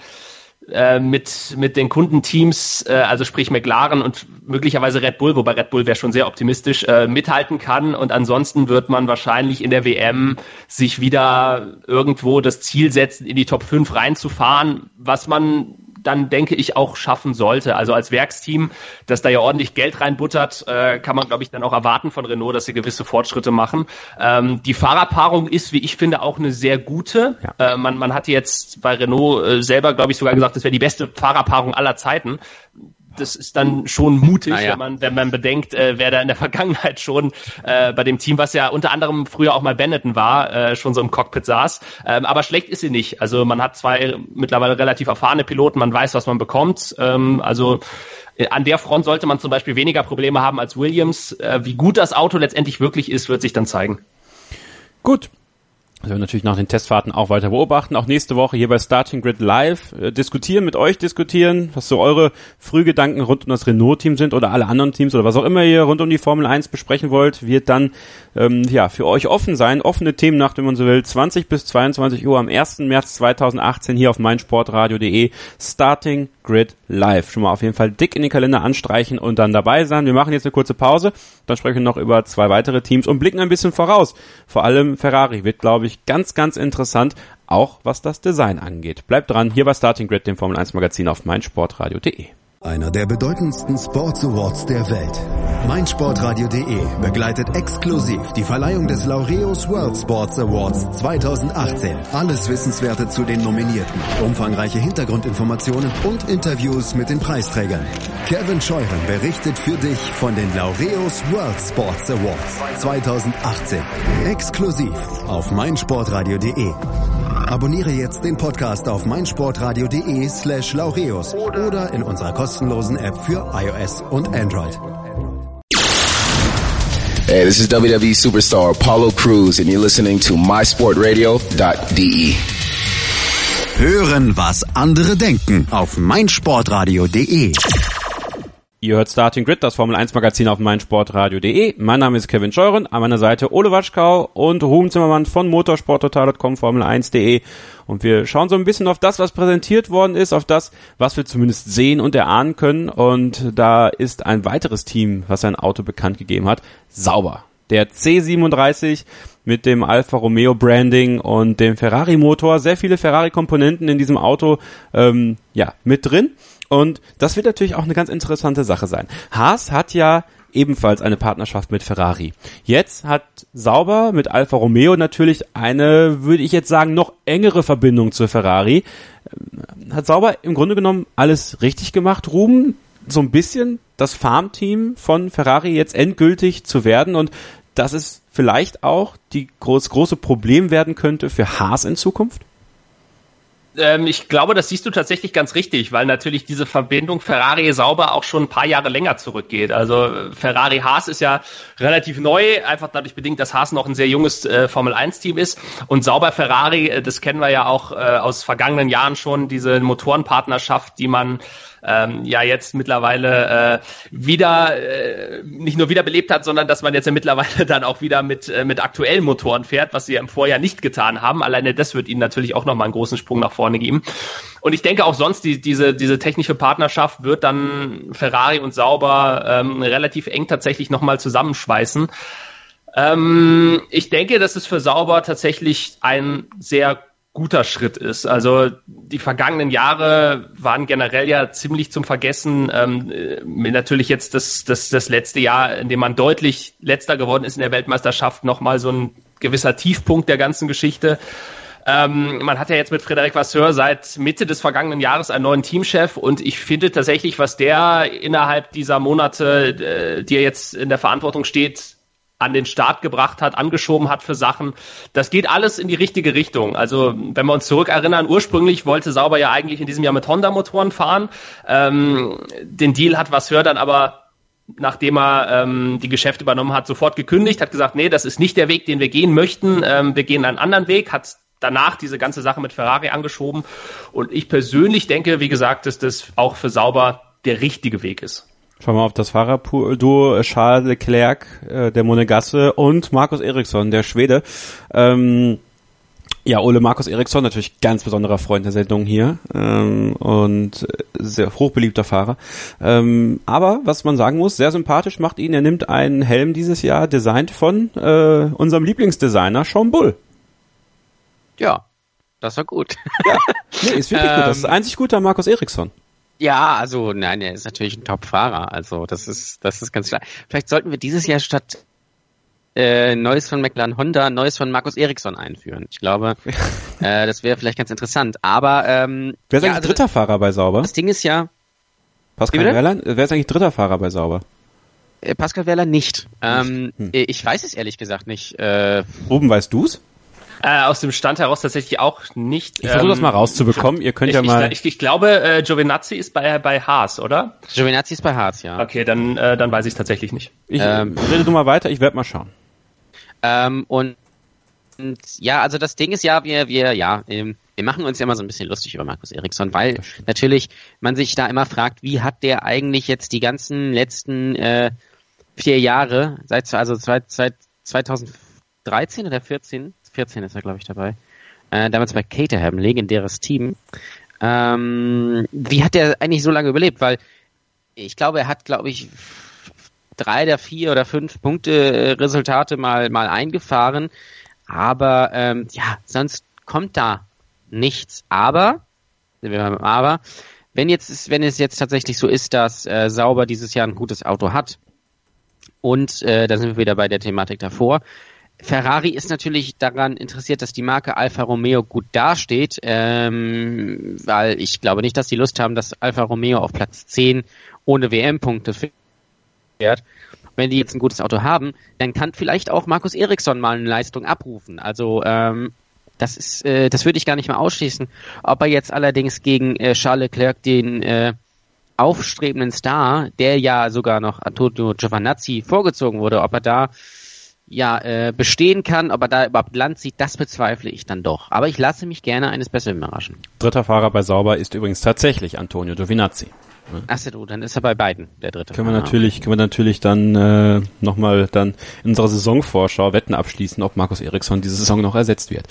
mit den Kundenteams, also sprich McLaren und möglicherweise Red Bull, wobei Red Bull wäre schon sehr optimistisch, mithalten kann. Und ansonsten wird man wahrscheinlich in der WM sich wieder irgendwo das Ziel setzen, in die Top 5 reinzufahren, was man dann, denke ich, auch schaffen sollte. Also als Werksteam, das da ja ordentlich Geld reinbuttert, kann man, glaube ich, dann auch erwarten von Renault, dass sie gewisse Fortschritte machen. Die Fahrerpaarung ist, wie ich finde, auch eine sehr gute. Ja. Man hatte jetzt bei Renault selber, glaube ich, sogar gesagt, das wäre die beste Fahrerpaarung aller Zeiten. Das ist dann schon mutig, wenn man bedenkt, wer da in der Vergangenheit schon bei dem Team, was ja unter anderem früher auch mal Benetton war, schon so im Cockpit saß. Aber schlecht ist sie nicht. Also man hat zwei mittlerweile relativ erfahrene Piloten, man weiß, was man bekommt. Also an der Front sollte man zum Beispiel weniger Probleme haben als Williams. Wie gut das Auto letztendlich wirklich ist, wird sich dann zeigen. Gut. Also natürlich nach den Testfahrten auch weiter beobachten. Auch nächste Woche hier bei Starting Grid Live mit euch diskutieren, was so eure Frühgedanken rund um das Renault-Team sind oder alle anderen Teams oder was auch immer ihr rund um die Formel 1 besprechen wollt, wird dann für euch offen sein. Offene Themennacht, wenn man so will, 20 bis 22 Uhr am 1. März 2018 hier auf meinsportradio.de. Starting Grid Live. Schon mal auf jeden Fall dick in den Kalender anstreichen und dann dabei sein. Wir machen jetzt eine kurze Pause, dann sprechen wir noch über 2 weitere Teams und blicken ein bisschen voraus. Vor allem Ferrari wird, glaube ich, ganz, ganz interessant, auch was das Design angeht. Bleibt dran, hier bei Starting Grid, dem Formel 1 Magazin auf meinsportradio.de. Einer der bedeutendsten Sports Awards der Welt. meinsportradio.de begleitet exklusiv die Verleihung des Laureus World Sports Awards 2018. Alles Wissenswerte zu den Nominierten, umfangreiche Hintergrundinformationen und Interviews mit den Preisträgern. Kevin Scheuren berichtet für dich von den Laureus World Sports Awards 2018. Exklusiv auf meinsportradio.de. Abonniere jetzt den Podcast auf meinsportradio.de/Laureus oder in unserer kostenlosen App für iOS und Android. Hey, this is WWE Superstar Apollo Crews and you're listening to mysportradio.de. Hören, was andere denken auf meinsportradio.de. Ihr hört Starting Grid, das Formel 1 Magazin auf meinsportradio.de. Mein Name ist Kevin Scheuren, an meiner Seite Ole Waschkau und Ruben Zimmermann von motorsporttotal.com, Formel1.de. Und wir schauen so ein bisschen auf das, was präsentiert worden ist, auf das, was wir zumindest sehen und erahnen können. Und da ist ein weiteres Team, was sein Auto bekannt gegeben hat, Sauber. Der C37 mit dem Alfa Romeo Branding und dem Ferrari Motor. Sehr viele Ferrari-Komponenten in diesem Auto mit drin. Und das wird natürlich auch eine ganz interessante Sache sein. Haas hat ja ebenfalls eine Partnerschaft mit Ferrari. Jetzt hat Sauber mit Alfa Romeo natürlich eine, würde ich jetzt sagen, noch engere Verbindung zur Ferrari. Hat Sauber im Grunde genommen alles richtig gemacht, Ruben? So ein bisschen das Farmteam von Ferrari jetzt endgültig zu werden und dass es vielleicht auch die große Problem werden könnte für Haas in Zukunft? Ich glaube, das siehst du tatsächlich ganz richtig, weil natürlich diese Verbindung Ferrari-Sauber auch schon ein paar Jahre länger zurückgeht. Also Ferrari-Haas ist ja relativ neu, einfach dadurch bedingt, dass Haas noch ein sehr junges Formel-1-Team ist. Und Sauber-Ferrari, das kennen wir ja auch aus vergangenen Jahren schon, diese Motorenpartnerschaft, die man jetzt mittlerweile nicht nur wiederbelebt hat, sondern dass man jetzt ja mittlerweile dann auch wieder mit aktuellen Motoren fährt, was sie ja im Vorjahr nicht getan haben. Alleine das wird ihnen natürlich auch nochmal einen großen Sprung nach vorne geben. Und ich denke auch sonst, diese technische Partnerschaft wird dann Ferrari und Sauber relativ eng tatsächlich nochmal zusammenschweißen. Ich denke, dass es für Sauber tatsächlich ein sehr guter Schritt ist. Also die vergangenen Jahre waren generell ja ziemlich zum Vergessen. Natürlich jetzt das letzte Jahr, in dem man deutlich Letzter geworden ist in der Weltmeisterschaft, nochmal so ein gewisser Tiefpunkt der ganzen Geschichte. Man hat ja jetzt mit Frédéric Vasseur seit Mitte des vergangenen Jahres einen neuen Teamchef und ich finde tatsächlich, was der innerhalb dieser Monate, die er jetzt in der Verantwortung steht, an den Start gebracht hat, angeschoben hat für Sachen. Das geht alles in die richtige Richtung. Also wenn wir uns zurückerinnern, ursprünglich wollte Sauber ja eigentlich in diesem Jahr mit Honda-Motoren fahren. Den Deal hat Vasseur dann aber, nachdem er die Geschäfte übernommen hat, sofort gekündigt, hat gesagt, nee, das ist nicht der Weg, den wir gehen möchten. Wir gehen einen anderen Weg, hat danach diese ganze Sache mit Ferrari angeschoben. Und ich persönlich denke, wie gesagt, dass das auch für Sauber der richtige Weg ist. Schauen wir mal auf das Fahrerduo Charles Leclerc, der Monegasse und Marcus Ericsson, der Schwede. Ole Marcus Ericsson, natürlich ganz besonderer Freund der Sendung hier und sehr hochbeliebter Fahrer. Aber was man sagen muss, sehr sympathisch macht ihn. Er nimmt einen Helm dieses Jahr, designt von unserem Lieblingsdesigner Sean Bull. Ja, das war gut. Ja, nee, ist wirklich gut. Das ist einzig guter Marcus Ericsson. Ja, also nein, er ist natürlich ein Top-Fahrer, also das ist ganz klar. Vielleicht sollten wir dieses Jahr statt Neues von McLaren Honda, Neues von Marcus Ericsson einführen. Ich glaube, das wäre vielleicht ganz interessant. Aber wer ist eigentlich dritter Fahrer bei Sauber? Das Ding ist ja Pascal Wehrlein? Wer ist eigentlich dritter Fahrer bei Sauber? Pascal Wehrlein nicht. Ich weiß es ehrlich gesagt nicht. Ruben, weißt du's? Aus dem Stand heraus tatsächlich auch nicht. Ich versuche das mal rauszubekommen. Ihr könnt ja mal. Ich glaube, Giovinazzi ist bei Haas, oder? Giovinazzi ist bei Haas, ja. Okay, dann weiß ich es tatsächlich nicht. Rede du mal weiter, ich werde mal schauen. Und ja, also das Ding ist ja, wir machen uns ja immer so ein bisschen lustig über Marcus Ericsson, weil natürlich man sich da immer fragt, wie hat der eigentlich jetzt die ganzen letzten 4 Jahre, seit 2013 oder 14 ist er, glaube ich, dabei. Damals bei Caterham, legendäres Team. Wie hat der eigentlich so lange überlebt? Weil ich glaube, er hat, 3 der 4 oder 5 Punkte Resultate mal eingefahren. Aber sonst kommt da nichts. Aber, wenn es jetzt tatsächlich so ist, dass Sauber dieses Jahr ein gutes Auto hat, und da sind wir wieder bei der Thematik davor, Ferrari ist natürlich daran interessiert, dass die Marke Alfa Romeo gut dasteht, weil ich glaube nicht, dass die Lust haben, dass Alfa Romeo auf Platz 10 ohne WM-Punkte fährt. Wenn die jetzt ein gutes Auto haben, dann kann vielleicht auch Marcus Ericsson mal eine Leistung abrufen. Also das würde ich gar nicht mal ausschließen. Ob er jetzt allerdings gegen Charles Leclerc, den aufstrebenden Star, der ja sogar noch Antonio Giovinazzi vorgezogen wurde, ob er da bestehen kann, ob er da überhaupt Land sieht, das bezweifle ich dann doch. Aber ich lasse mich gerne eines Besseren überraschen. Dritter Fahrer bei Sauber ist übrigens tatsächlich Antonio Giovinazzi. Achso, dann ist er bei beiden der dritte. Können wir natürlich dann nochmal dann in unserer Saisonvorschau Wetten abschließen, ob Marcus Ericsson diese Saison noch ersetzt wird.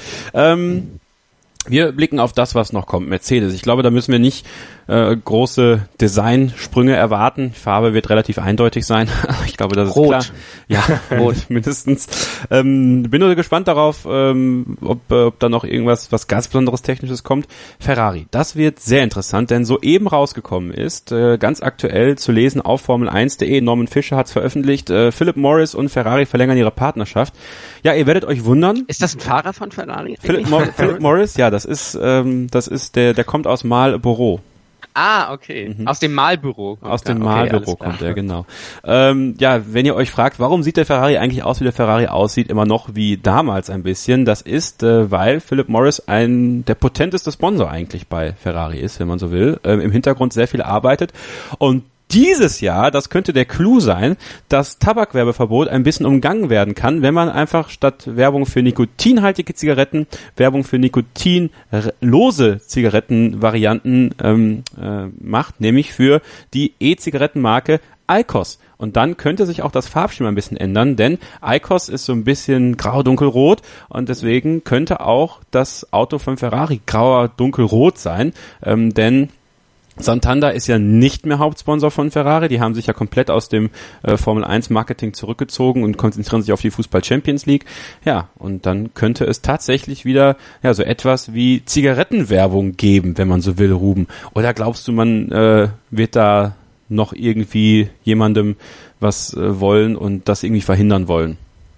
Wir blicken auf das, was noch kommt. Mercedes. Ich glaube, da müssen wir nicht große Designsprünge erwarten. Die Farbe wird relativ eindeutig sein. Ich glaube, das ist rot. Klar. Ja, rot mindestens. Bin nur gespannt darauf, ob da noch irgendwas was ganz Besonderes Technisches kommt. Ferrari. Das wird sehr interessant, denn soeben rausgekommen ist, ganz aktuell zu lesen auf Formel1.de. Norman Fischer hat es veröffentlicht. Philip Morris und Ferrari verlängern ihre Partnerschaft. Ja, ihr werdet euch wundern. Ist das ein Fahrer von Ferrari? Philip Morris, ja, das ist der kommt aus Marlboro. Ah, okay. Aus dem Malbüro. Aus dem Malbüro kommt er, genau. Wenn ihr euch fragt, warum sieht der Ferrari eigentlich aus, wie der Ferrari aussieht, immer noch wie damals ein bisschen, das ist, weil Philip Morris der potenteste Sponsor eigentlich bei Ferrari ist, wenn man so will, im Hintergrund sehr viel arbeitet und dieses Jahr, das könnte der Clou sein, dass Tabakwerbeverbot ein bisschen umgangen werden kann, wenn man einfach statt Werbung für nikotinhaltige Zigaretten Werbung für nikotinlose Zigarettenvarianten macht, nämlich für die E-Zigarettenmarke IQOS. Und dann könnte sich auch das Farbschema ein bisschen ändern, denn IQOS ist so ein bisschen grau-dunkelrot und deswegen könnte auch das Auto von Ferrari grauer-dunkelrot sein, denn Santander ist ja nicht mehr Hauptsponsor von Ferrari. Die haben sich ja komplett aus dem Formel 1 Marketing zurückgezogen und konzentrieren sich auf die Fußball Champions League. Ja, und dann könnte es tatsächlich wieder ja so etwas wie Zigarettenwerbung geben, wenn man so will, Ruben. Oder glaubst du, man wird da noch irgendwie jemandem was wollen und das irgendwie verhindern wollen?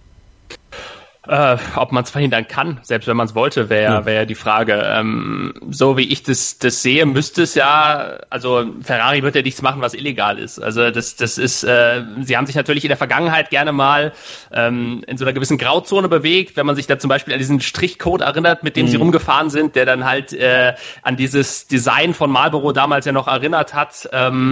Ob man es verhindern kann, selbst wenn man es wollte, wäre ja die Frage. So wie ich das sehe, müsste es ja, also Ferrari wird ja nichts machen, was illegal ist. Also das ist, sie haben sich natürlich in der Vergangenheit gerne mal in so einer gewissen Grauzone bewegt, wenn man sich da zum Beispiel an diesen Strichcode erinnert, mit dem sie rumgefahren sind, der dann halt an dieses Design von Marlboro damals ja noch erinnert hat.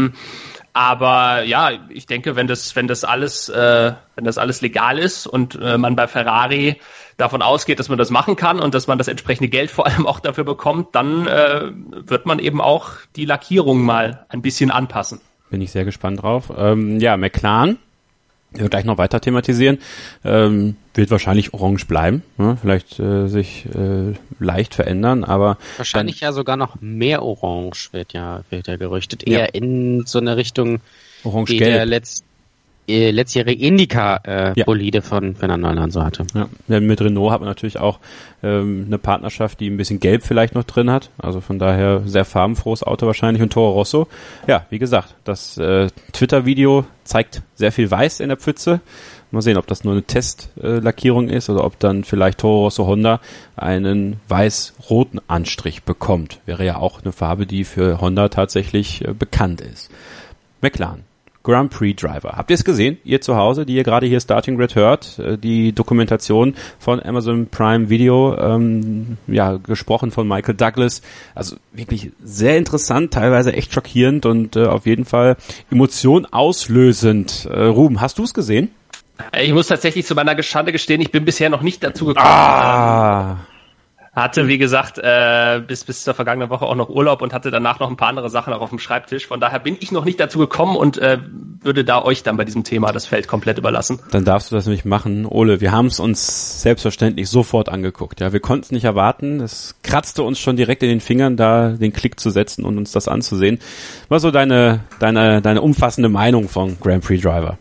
Aber ja, ich denke, wenn das alles legal ist und man bei Ferrari davon ausgeht, dass man das machen kann und dass man das entsprechende Geld vor allem auch dafür bekommt, dann wird man eben auch die Lackierung mal ein bisschen anpassen. Bin ich sehr gespannt drauf. Ja, McLaren, wir gleich noch weiter thematisieren, wird wahrscheinlich orange bleiben, ne? Vielleicht sich leicht verändern, aber wahrscheinlich ja sogar noch mehr orange wird ja gerüchtet, eher in so eine Richtung wie der letztjährige Indica-Bolide von Fernando Alonso hatte. Ja, mit Renault hat man natürlich auch eine Partnerschaft, die ein bisschen Gelb vielleicht noch drin hat, also von daher sehr farbenfrohes Auto wahrscheinlich. Und Toro Rosso, ja, wie gesagt, das Twitter-Video zeigt sehr viel Weiß in der Pfütze. Mal sehen, ob das nur eine Testlackierung ist oder ob dann vielleicht Toro Rosso Honda einen weiß-roten Anstrich bekommt. Wäre ja auch eine Farbe, die für Honda tatsächlich bekannt ist. McLaren. Grand Prix Driver. Habt ihr es gesehen? Ihr zu Hause, die ihr gerade hier Starting Grid hört, die Dokumentation von Amazon Prime Video, gesprochen von Michael Douglas. Also wirklich sehr interessant, teilweise echt schockierend und auf jeden Fall Emotion auslösend. Ruben, hast du es gesehen? Ich muss tatsächlich zu meiner Schande gestehen, ich bin bisher noch nicht dazu gekommen. Hatte, wie gesagt, bis zur vergangenen Woche auch noch Urlaub und hatte danach noch ein paar andere Sachen auch auf dem Schreibtisch. Von daher bin ich noch nicht dazu gekommen und würde da euch dann bei diesem Thema das Feld komplett überlassen. Dann darfst du das nämlich machen. Ole, wir haben es uns selbstverständlich sofort angeguckt. Ja, wir konnten es nicht erwarten. Es kratzte uns schon direkt in den Fingern, da den Klick zu setzen und uns das anzusehen. Was so deine umfassende Meinung von Grand Prix Driver?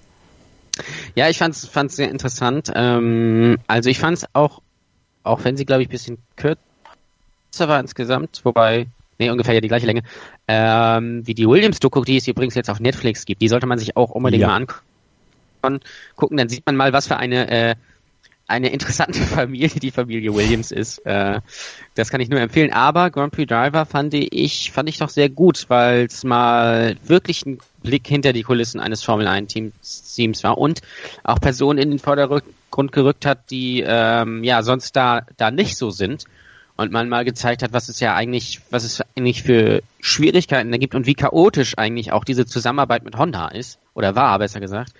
Ja, ich fand's sehr interessant. Also ich fand's auch wenn sie, glaube ich, ein bisschen kürzer war insgesamt, wobei, ungefähr ja die gleiche Länge, wie die Williams-Doku, die es übrigens jetzt auf Netflix gibt, die sollte man sich auch unbedingt mal angucken, dann sieht man mal, was für eine interessante Familie die Familie Williams ist. Das kann ich nur empfehlen, aber Grand Prix Driver fand ich doch sehr gut, weil es mal wirklich ein Blick hinter die Kulissen eines Formel 1 Teams war und auch Personen in den Vordergrund gerückt hat, die sonst da nicht so sind und man mal gezeigt hat, was es eigentlich für Schwierigkeiten da gibt und wie chaotisch eigentlich auch diese Zusammenarbeit mit Honda ist, oder war, besser gesagt.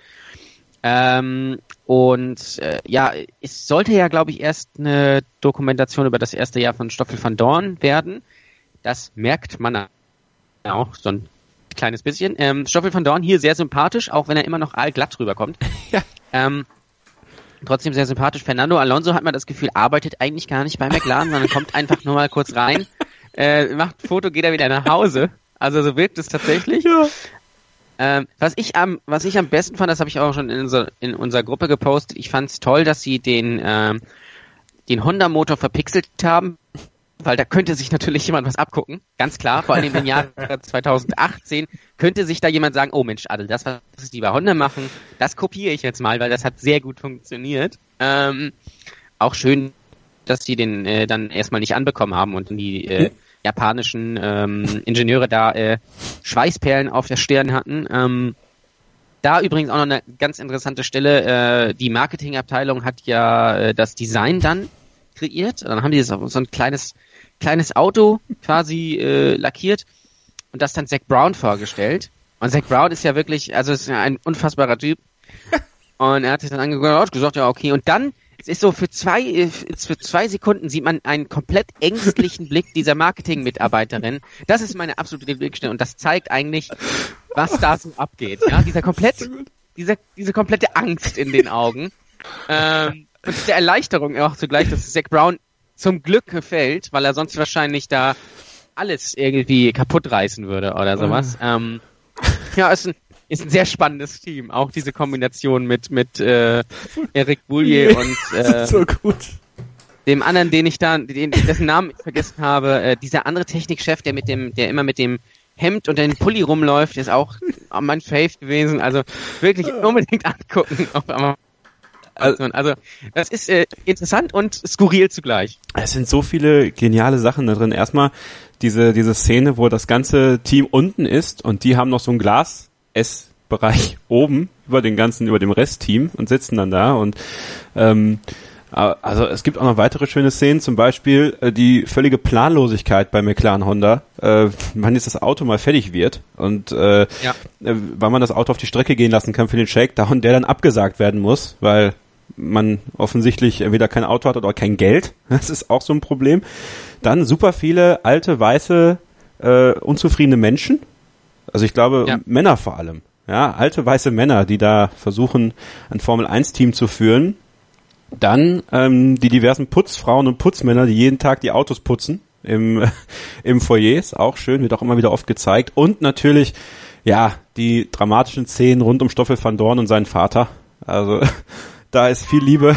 Es sollte ja, glaube ich, erst eine Dokumentation über das erste Jahr von Stoffel van Dorn werden. Das merkt man auch so ein kleines bisschen. Stoffel van Dorn hier sehr sympathisch, auch wenn er immer noch allglatt rüberkommt. Ja. Trotzdem sehr sympathisch. Fernando Alonso, hat man das Gefühl, arbeitet eigentlich gar nicht bei McLaren, sondern kommt einfach nur mal kurz rein, macht ein Foto, geht er wieder nach Hause. Also so wirkt es tatsächlich. Ja. Was ich am besten fand, das habe ich auch schon in unserer Gruppe gepostet, ich fand es toll, dass sie den Honda-Motor verpixelt haben, weil da könnte sich natürlich jemand was abgucken, ganz klar, vor allem im Jahr 2018 könnte sich da jemand sagen, oh Mensch, Adel, das, was die bei Honda machen, das kopiere ich jetzt mal, weil das hat sehr gut funktioniert. Auch schön, dass sie den dann erstmal nicht anbekommen haben und die japanischen Ingenieure da Schweißperlen auf der Stirn hatten. Da übrigens auch noch eine ganz interessante Stelle, die Marketingabteilung hat ja das Design dann kreiert, dann haben die so ein kleines Auto quasi lackiert und das dann Zac Brown vorgestellt. Und Zac Brown ist ja wirklich, also ist ja ein unfassbarer Typ. Und er hat sich dann angeguckt und gesagt, ja okay. Und dann ist so für zwei Sekunden sieht man einen komplett ängstlichen Blick dieser Marketing-Mitarbeiterin. Das ist meine absolute Lieblingsstelle und das zeigt eigentlich, was da so abgeht. Ja, diese komplette Angst in den Augen. Und der Erleichterung auch zugleich, dass Zac Brown zum Glück gefällt, weil er sonst wahrscheinlich da alles irgendwie kaputt reißen würde oder sowas. Ja, ist ein sehr spannendes Team. Auch diese Kombination mit Eric Boulier und so gut. dem anderen, dessen Namen ich vergessen habe, dieser andere Technikchef, der immer mit dem Hemd und dem Pulli rumläuft, ist auch mein Fave gewesen. Also wirklich unbedingt angucken. Also das ist interessant und skurril zugleich. Es sind so viele geniale Sachen da drin. Erstmal diese Szene, wo das ganze Team unten ist und die haben noch so ein Glas-Essbereich oben über dem Restteam und sitzen dann da und also es gibt auch noch weitere schöne Szenen, zum Beispiel die völlige Planlosigkeit bei McLaren Honda, wann jetzt das Auto mal fertig wird und wann man das Auto auf die Strecke gehen lassen kann für den Shakedown, der dann abgesagt werden muss, weil man offensichtlich entweder kein Auto hat oder kein Geld. Das ist auch so ein Problem. Dann super viele alte, weiße, unzufriedene Menschen. Also ich glaube, Männer vor allem. Ja, alte, weiße Männer, die da versuchen, ein Formel-1-Team zu führen. Dann die diversen Putzfrauen und Putzmänner, die jeden Tag die Autos putzen im Foyer. Ist auch schön, wird auch immer wieder oft gezeigt. Und natürlich, ja, die dramatischen Szenen rund um Stoffel van Dorn und seinen Vater. Also da ist viel Liebe.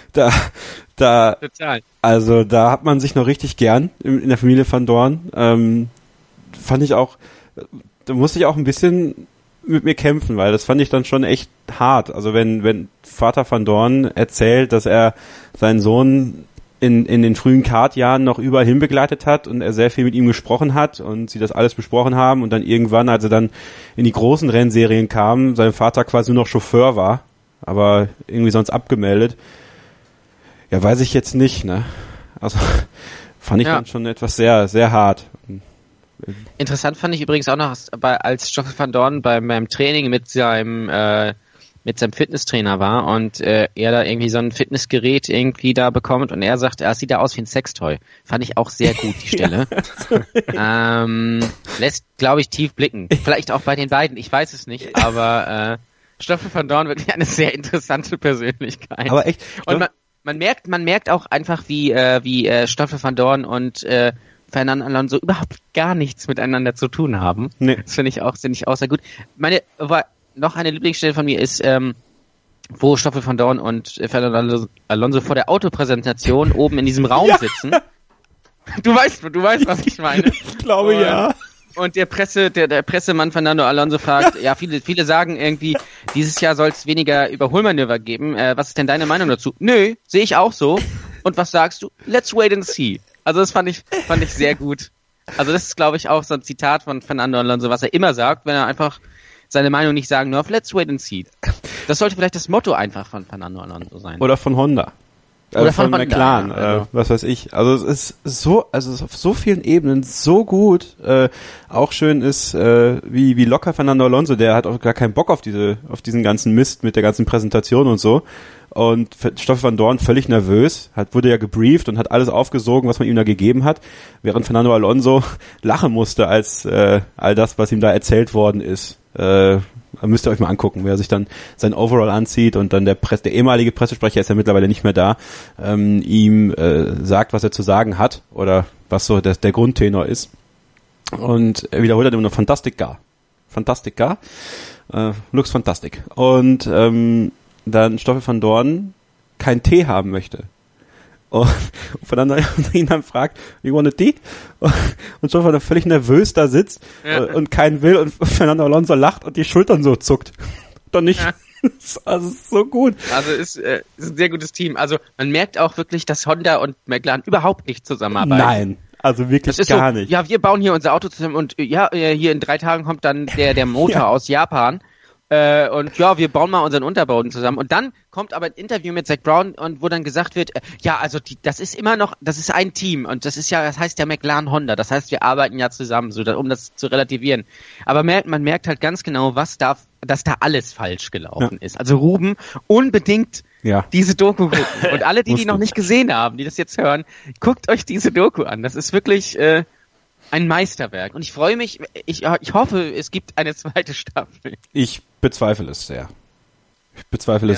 Total. Also da hat man sich noch richtig gern in der Familie van Dorn. Fand ich auch, da musste ich auch ein bisschen mit mir kämpfen, weil das fand ich dann schon echt hart. Also wenn Vater van Dorn erzählt, dass er seinen Sohn in den frühen Kartjahren noch überall hin begleitet hat und er sehr viel mit ihm gesprochen hat und sie das alles besprochen haben und dann irgendwann, als er dann in die großen Rennserien kam, sein Vater quasi nur noch Chauffeur war, aber irgendwie sonst abgemeldet. Ja, weiß ich jetzt nicht, ne? Also fand ich dann schon etwas sehr, sehr hart. Interessant fand ich übrigens auch noch, als Stoffel van Dorn beim Training mit seinem Fitnesstrainer war und er da irgendwie so ein Fitnessgerät irgendwie da bekommt und er sagt, es sieht da aus wie ein Sextoy. Fand ich auch sehr gut, die Stelle. Lässt, glaube ich, tief blicken. Vielleicht auch bei den beiden, ich weiß es nicht, aber Stoffel van Dorn wirklich eine sehr interessante Persönlichkeit. Aber echt. Und man merkt auch einfach, wie Stoffel van Dorn und Fernando Alonso überhaupt gar nichts miteinander zu tun haben. Nee. Das finde ich auch sehr gut. Noch eine Lieblingsstelle von mir ist, wo Stoffel van Dorn und Fernando Alonso vor der Autopräsentation oben in diesem Raum sitzen. Du weißt, was ich meine. Ich glaube, ja. Und der Pressemann Fernando Alonso fragt, ja, viele sagen irgendwie, dieses Jahr soll es weniger Überholmanöver geben. Was ist denn deine Meinung dazu? Nö, sehe ich auch so. Und was sagst du? Let's wait and see. Also das fand ich sehr gut. Also das ist, glaube ich, auch so ein Zitat von Fernando Alonso, was er immer sagt, wenn er einfach seine Meinung nicht sagen darf. Let's wait and see. Das sollte vielleicht das Motto einfach von Fernando Alonso sein. Oder von Honda. Oder von McLaren, was weiß ich. Also es ist auf so vielen Ebenen so gut. Auch schön ist, wie locker Fernando Alonso, der hat auch gar keinen Bock auf diesen ganzen Mist mit der ganzen Präsentation und so. Und Stoffel van Dorn völlig nervös, wurde ja gebrieft und hat alles aufgesogen, was man ihm da gegeben hat, während Fernando Alonso lachen musste, als all das, was ihm da erzählt worden ist. Müsst ihr euch mal angucken, wer sich dann sein Overall anzieht und dann der ehemalige Pressesprecher ist ja mittlerweile nicht mehr da, ihm sagt, was er zu sagen hat oder was so der Grundtenor ist. Und er wiederholt dann immer noch Fantastica. Looks fantastic. Und dann Stoffel van Dorn keinen Tee haben möchte. Und Fernando ihn dann fragt, you want a tea? Und Stoffel van Dorn völlig nervös da sitzt und keinen will und Fernando Alonso lacht und die Schultern so zuckt. Doch nicht. Ja. Also ist so gut. Also ist ein sehr gutes Team. Also man merkt auch wirklich, dass Honda und McLaren überhaupt nicht zusammenarbeiten. Nein. Also wirklich gar nicht. Ja, wir bauen hier unser Auto zusammen und hier in 3 Tagen kommt dann der Motor aus Japan. Und ja, wir bauen mal unseren Unterboden zusammen. Und dann kommt aber ein Interview mit Zach Brown und wo dann gesagt wird, das ist ein Team und das heißt ja McLaren Honda. Das heißt, wir arbeiten ja zusammen, so um das zu relativieren. Aber man merkt halt ganz genau, dass da alles falsch gelaufen ist. Also Ruben, unbedingt diese Doku gucken. Und alle, die noch nicht gesehen haben, die das jetzt hören, guckt euch diese Doku an. Das ist wirklich ein Meisterwerk. Und ich freue mich, ich hoffe, es gibt eine zweite Staffel. Ich bezweifle es sehr.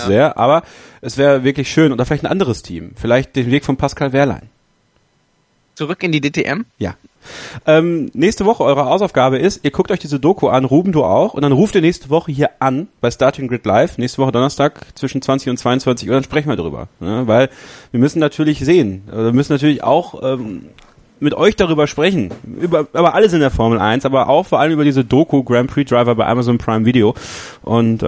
Aber es wäre wirklich schön. Oder vielleicht ein anderes Team. Vielleicht den Weg von Pascal Wehrlein. Zurück in die DTM? Ja. Nächste Woche, eure Hausaufgabe ist, ihr guckt euch diese Doku an, Ruben, du auch, und dann ruft ihr nächste Woche hier an bei Starting Grid Live, nächste Woche Donnerstag zwischen 20 und 22 Uhr, dann sprechen wir drüber. Ne? Weil wir müssen natürlich sehen, wir müssen natürlich auch mit euch darüber sprechen, über alles in der Formel 1, aber auch vor allem über diese Doku Grand Prix Driver bei Amazon Prime Video. Und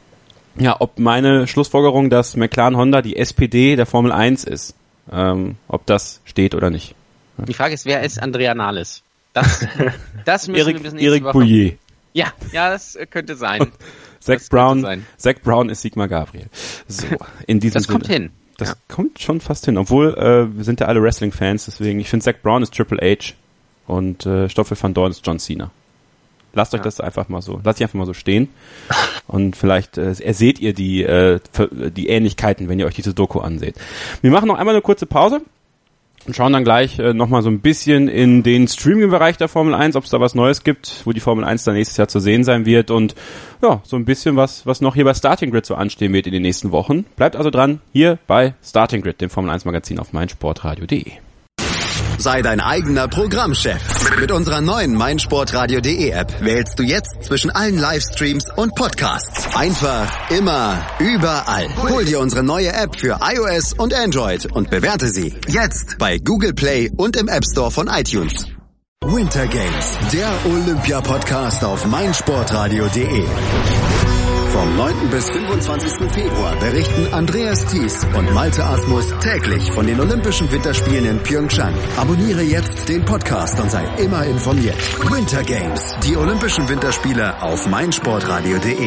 ob meine Schlussfolgerung, dass McLaren Honda die SPD der Formel 1 ist, ob das steht oder nicht. Die Frage ist, wer ist Andrea Nahles? Das müssen wir bis nächste Eric Woche. Bouillet. Ja, das könnte sein. Zach Brown ist Sigmar Gabriel. So, in diesem Das kommt hin. Das kommt schon fast hin, obwohl wir sind ja alle Wrestling-Fans, deswegen, ich finde Zach Brown ist Triple H und Stoffel van Dorn ist John Cena. Lasst euch das einfach mal so stehen und vielleicht erseht ihr die Ähnlichkeiten, wenn ihr euch diese Doku anseht. Wir machen noch einmal eine kurze Pause und schauen dann gleich nochmal so ein bisschen in den Streaming-Bereich der Formel 1, ob es da was Neues gibt, wo die Formel 1 dann nächstes Jahr zu sehen sein wird und ja, so ein bisschen was noch hier bei Starting Grid so anstehen wird in den nächsten Wochen. Bleibt also dran, hier bei Starting Grid, dem Formel 1 Magazin auf meinsportradio.de. Sei dein eigener Programmchef. Mit unserer neuen meinsportradio.de App wählst du jetzt zwischen allen Livestreams und Podcasts. Einfach, immer, überall. Hol dir unsere neue App für iOS und Android und bewerte sie jetzt bei Google Play und im App Store von iTunes. Winter Games, der Olympia-Podcast auf meinsportradio.de. Vom 9. bis 25. Februar berichten Andreas Thies und Malte Asmus täglich von den Olympischen Winterspielen in Pyeongchang. Abonniere jetzt den Podcast und sei immer informiert. Winter Games, die Olympischen Winterspiele auf meinsportradio.de.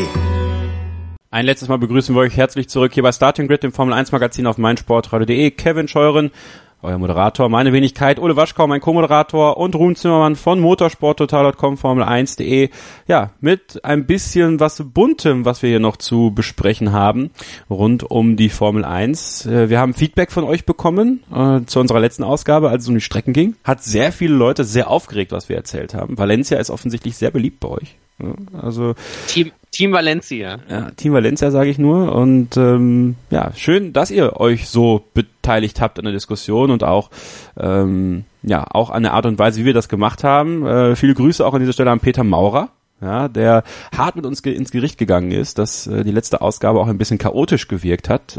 Ein letztes Mal begrüßen wir euch herzlich zurück hier bei Starting Grid, dem Formel 1 Magazin auf meinsportradio.de. Kevin Scheuren, euer Moderator, meine Wenigkeit, Ole Waschkau, mein Co-Moderator und Ruben Zimmermann von motorsporttotal.com, Formel1.de. Ja, mit ein bisschen was Buntem, was wir hier noch zu besprechen haben, rund um die Formel 1. Wir haben Feedback von euch bekommen zu unserer letzten Ausgabe, als es um die Strecken ging. Hat sehr viele Leute sehr aufgeregt, was wir erzählt haben. Valencia ist offensichtlich sehr beliebt bei euch. Also Team Valencia. Ja, Team Valencia sage ich nur und schön, dass ihr euch so beteiligt habt an der Diskussion und auch auch an der Art und Weise, wie wir das gemacht haben. Viele Grüße auch an dieser Stelle an Peter Maurer, ja, der hart mit uns ins Gericht gegangen ist, dass die letzte Ausgabe auch ein bisschen chaotisch gewirkt hat.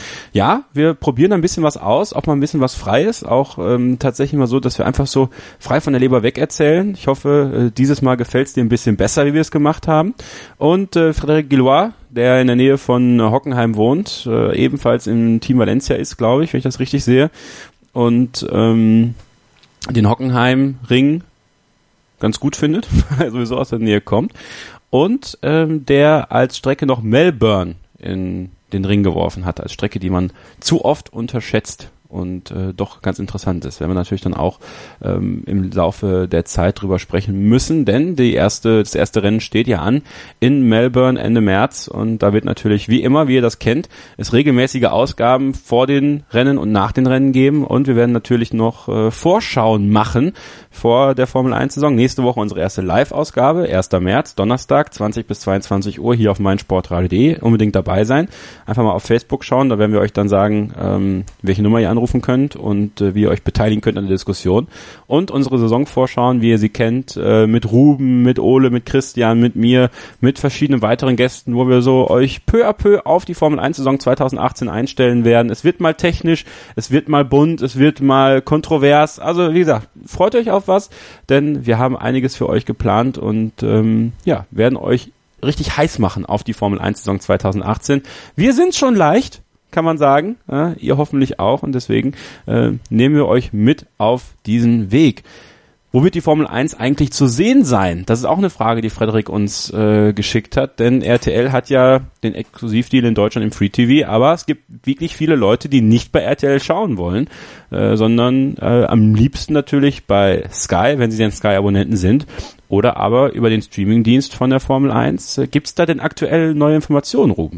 Wir probieren ein bisschen was aus, auch mal ein bisschen was frei ist, auch tatsächlich mal so, dass wir einfach so frei von der Leber weg erzählen. Ich hoffe, dieses Mal gefällt es dir ein bisschen besser, wie wir es gemacht haben. Und Frédéric Gillois, der in der Nähe von Hockenheim wohnt, ebenfalls im Team Valencia ist, glaube ich, wenn ich das richtig sehe, und den Hockenheim-Ring ganz gut findet, sowieso aus der Nähe kommt, und der als Strecke noch Melbourne in den Ring geworfen hat, als Strecke, die man zu oft unterschätzt und doch ganz interessant ist. Werden wir natürlich dann auch im Laufe der Zeit drüber sprechen müssen, denn das erste Rennen steht ja an in Melbourne Ende März und da wird natürlich, wie immer, wie ihr das kennt, es regelmäßige Ausgaben vor den Rennen und nach den Rennen geben und wir werden natürlich noch Vorschauen machen vor der Formel 1 Saison. Nächste Woche unsere erste Live-Ausgabe, 1. März, Donnerstag, 20 bis 22 Uhr hier auf meinsportradio.de. Unbedingt dabei sein. Einfach mal auf Facebook schauen, da werden wir euch dann sagen, welche Nummer ihr anrufen könnt und wie ihr euch beteiligen könnt an der Diskussion. Und unsere Saisonvorschauen, wie ihr sie kennt, mit Ruben, mit Ole, mit Christian, mit mir, mit verschiedenen weiteren Gästen, wo wir so euch peu à peu auf die Formel 1 Saison 2018 einstellen werden. Es wird mal technisch, es wird mal bunt, es wird mal kontrovers. Also wie gesagt, freut euch auf was, denn wir haben einiges für euch geplant und werden euch richtig heiß machen auf die Formel 1 Saison 2018. Wir sind schon leicht, kann man sagen, ihr hoffentlich auch und deswegen nehmen wir euch mit auf diesen Weg. Wo wird die Formel 1 eigentlich zu sehen sein? Das ist auch eine Frage, die Frederik uns geschickt hat, denn RTL hat ja den Exklusivdeal in Deutschland im Free TV, aber es gibt wirklich viele Leute, die nicht bei RTL schauen wollen, sondern am liebsten natürlich bei Sky, wenn sie denn Sky-Abonnenten sind, oder aber über den Streamingdienst von der Formel 1. Gibt es da denn aktuell neue Informationen, Ruben?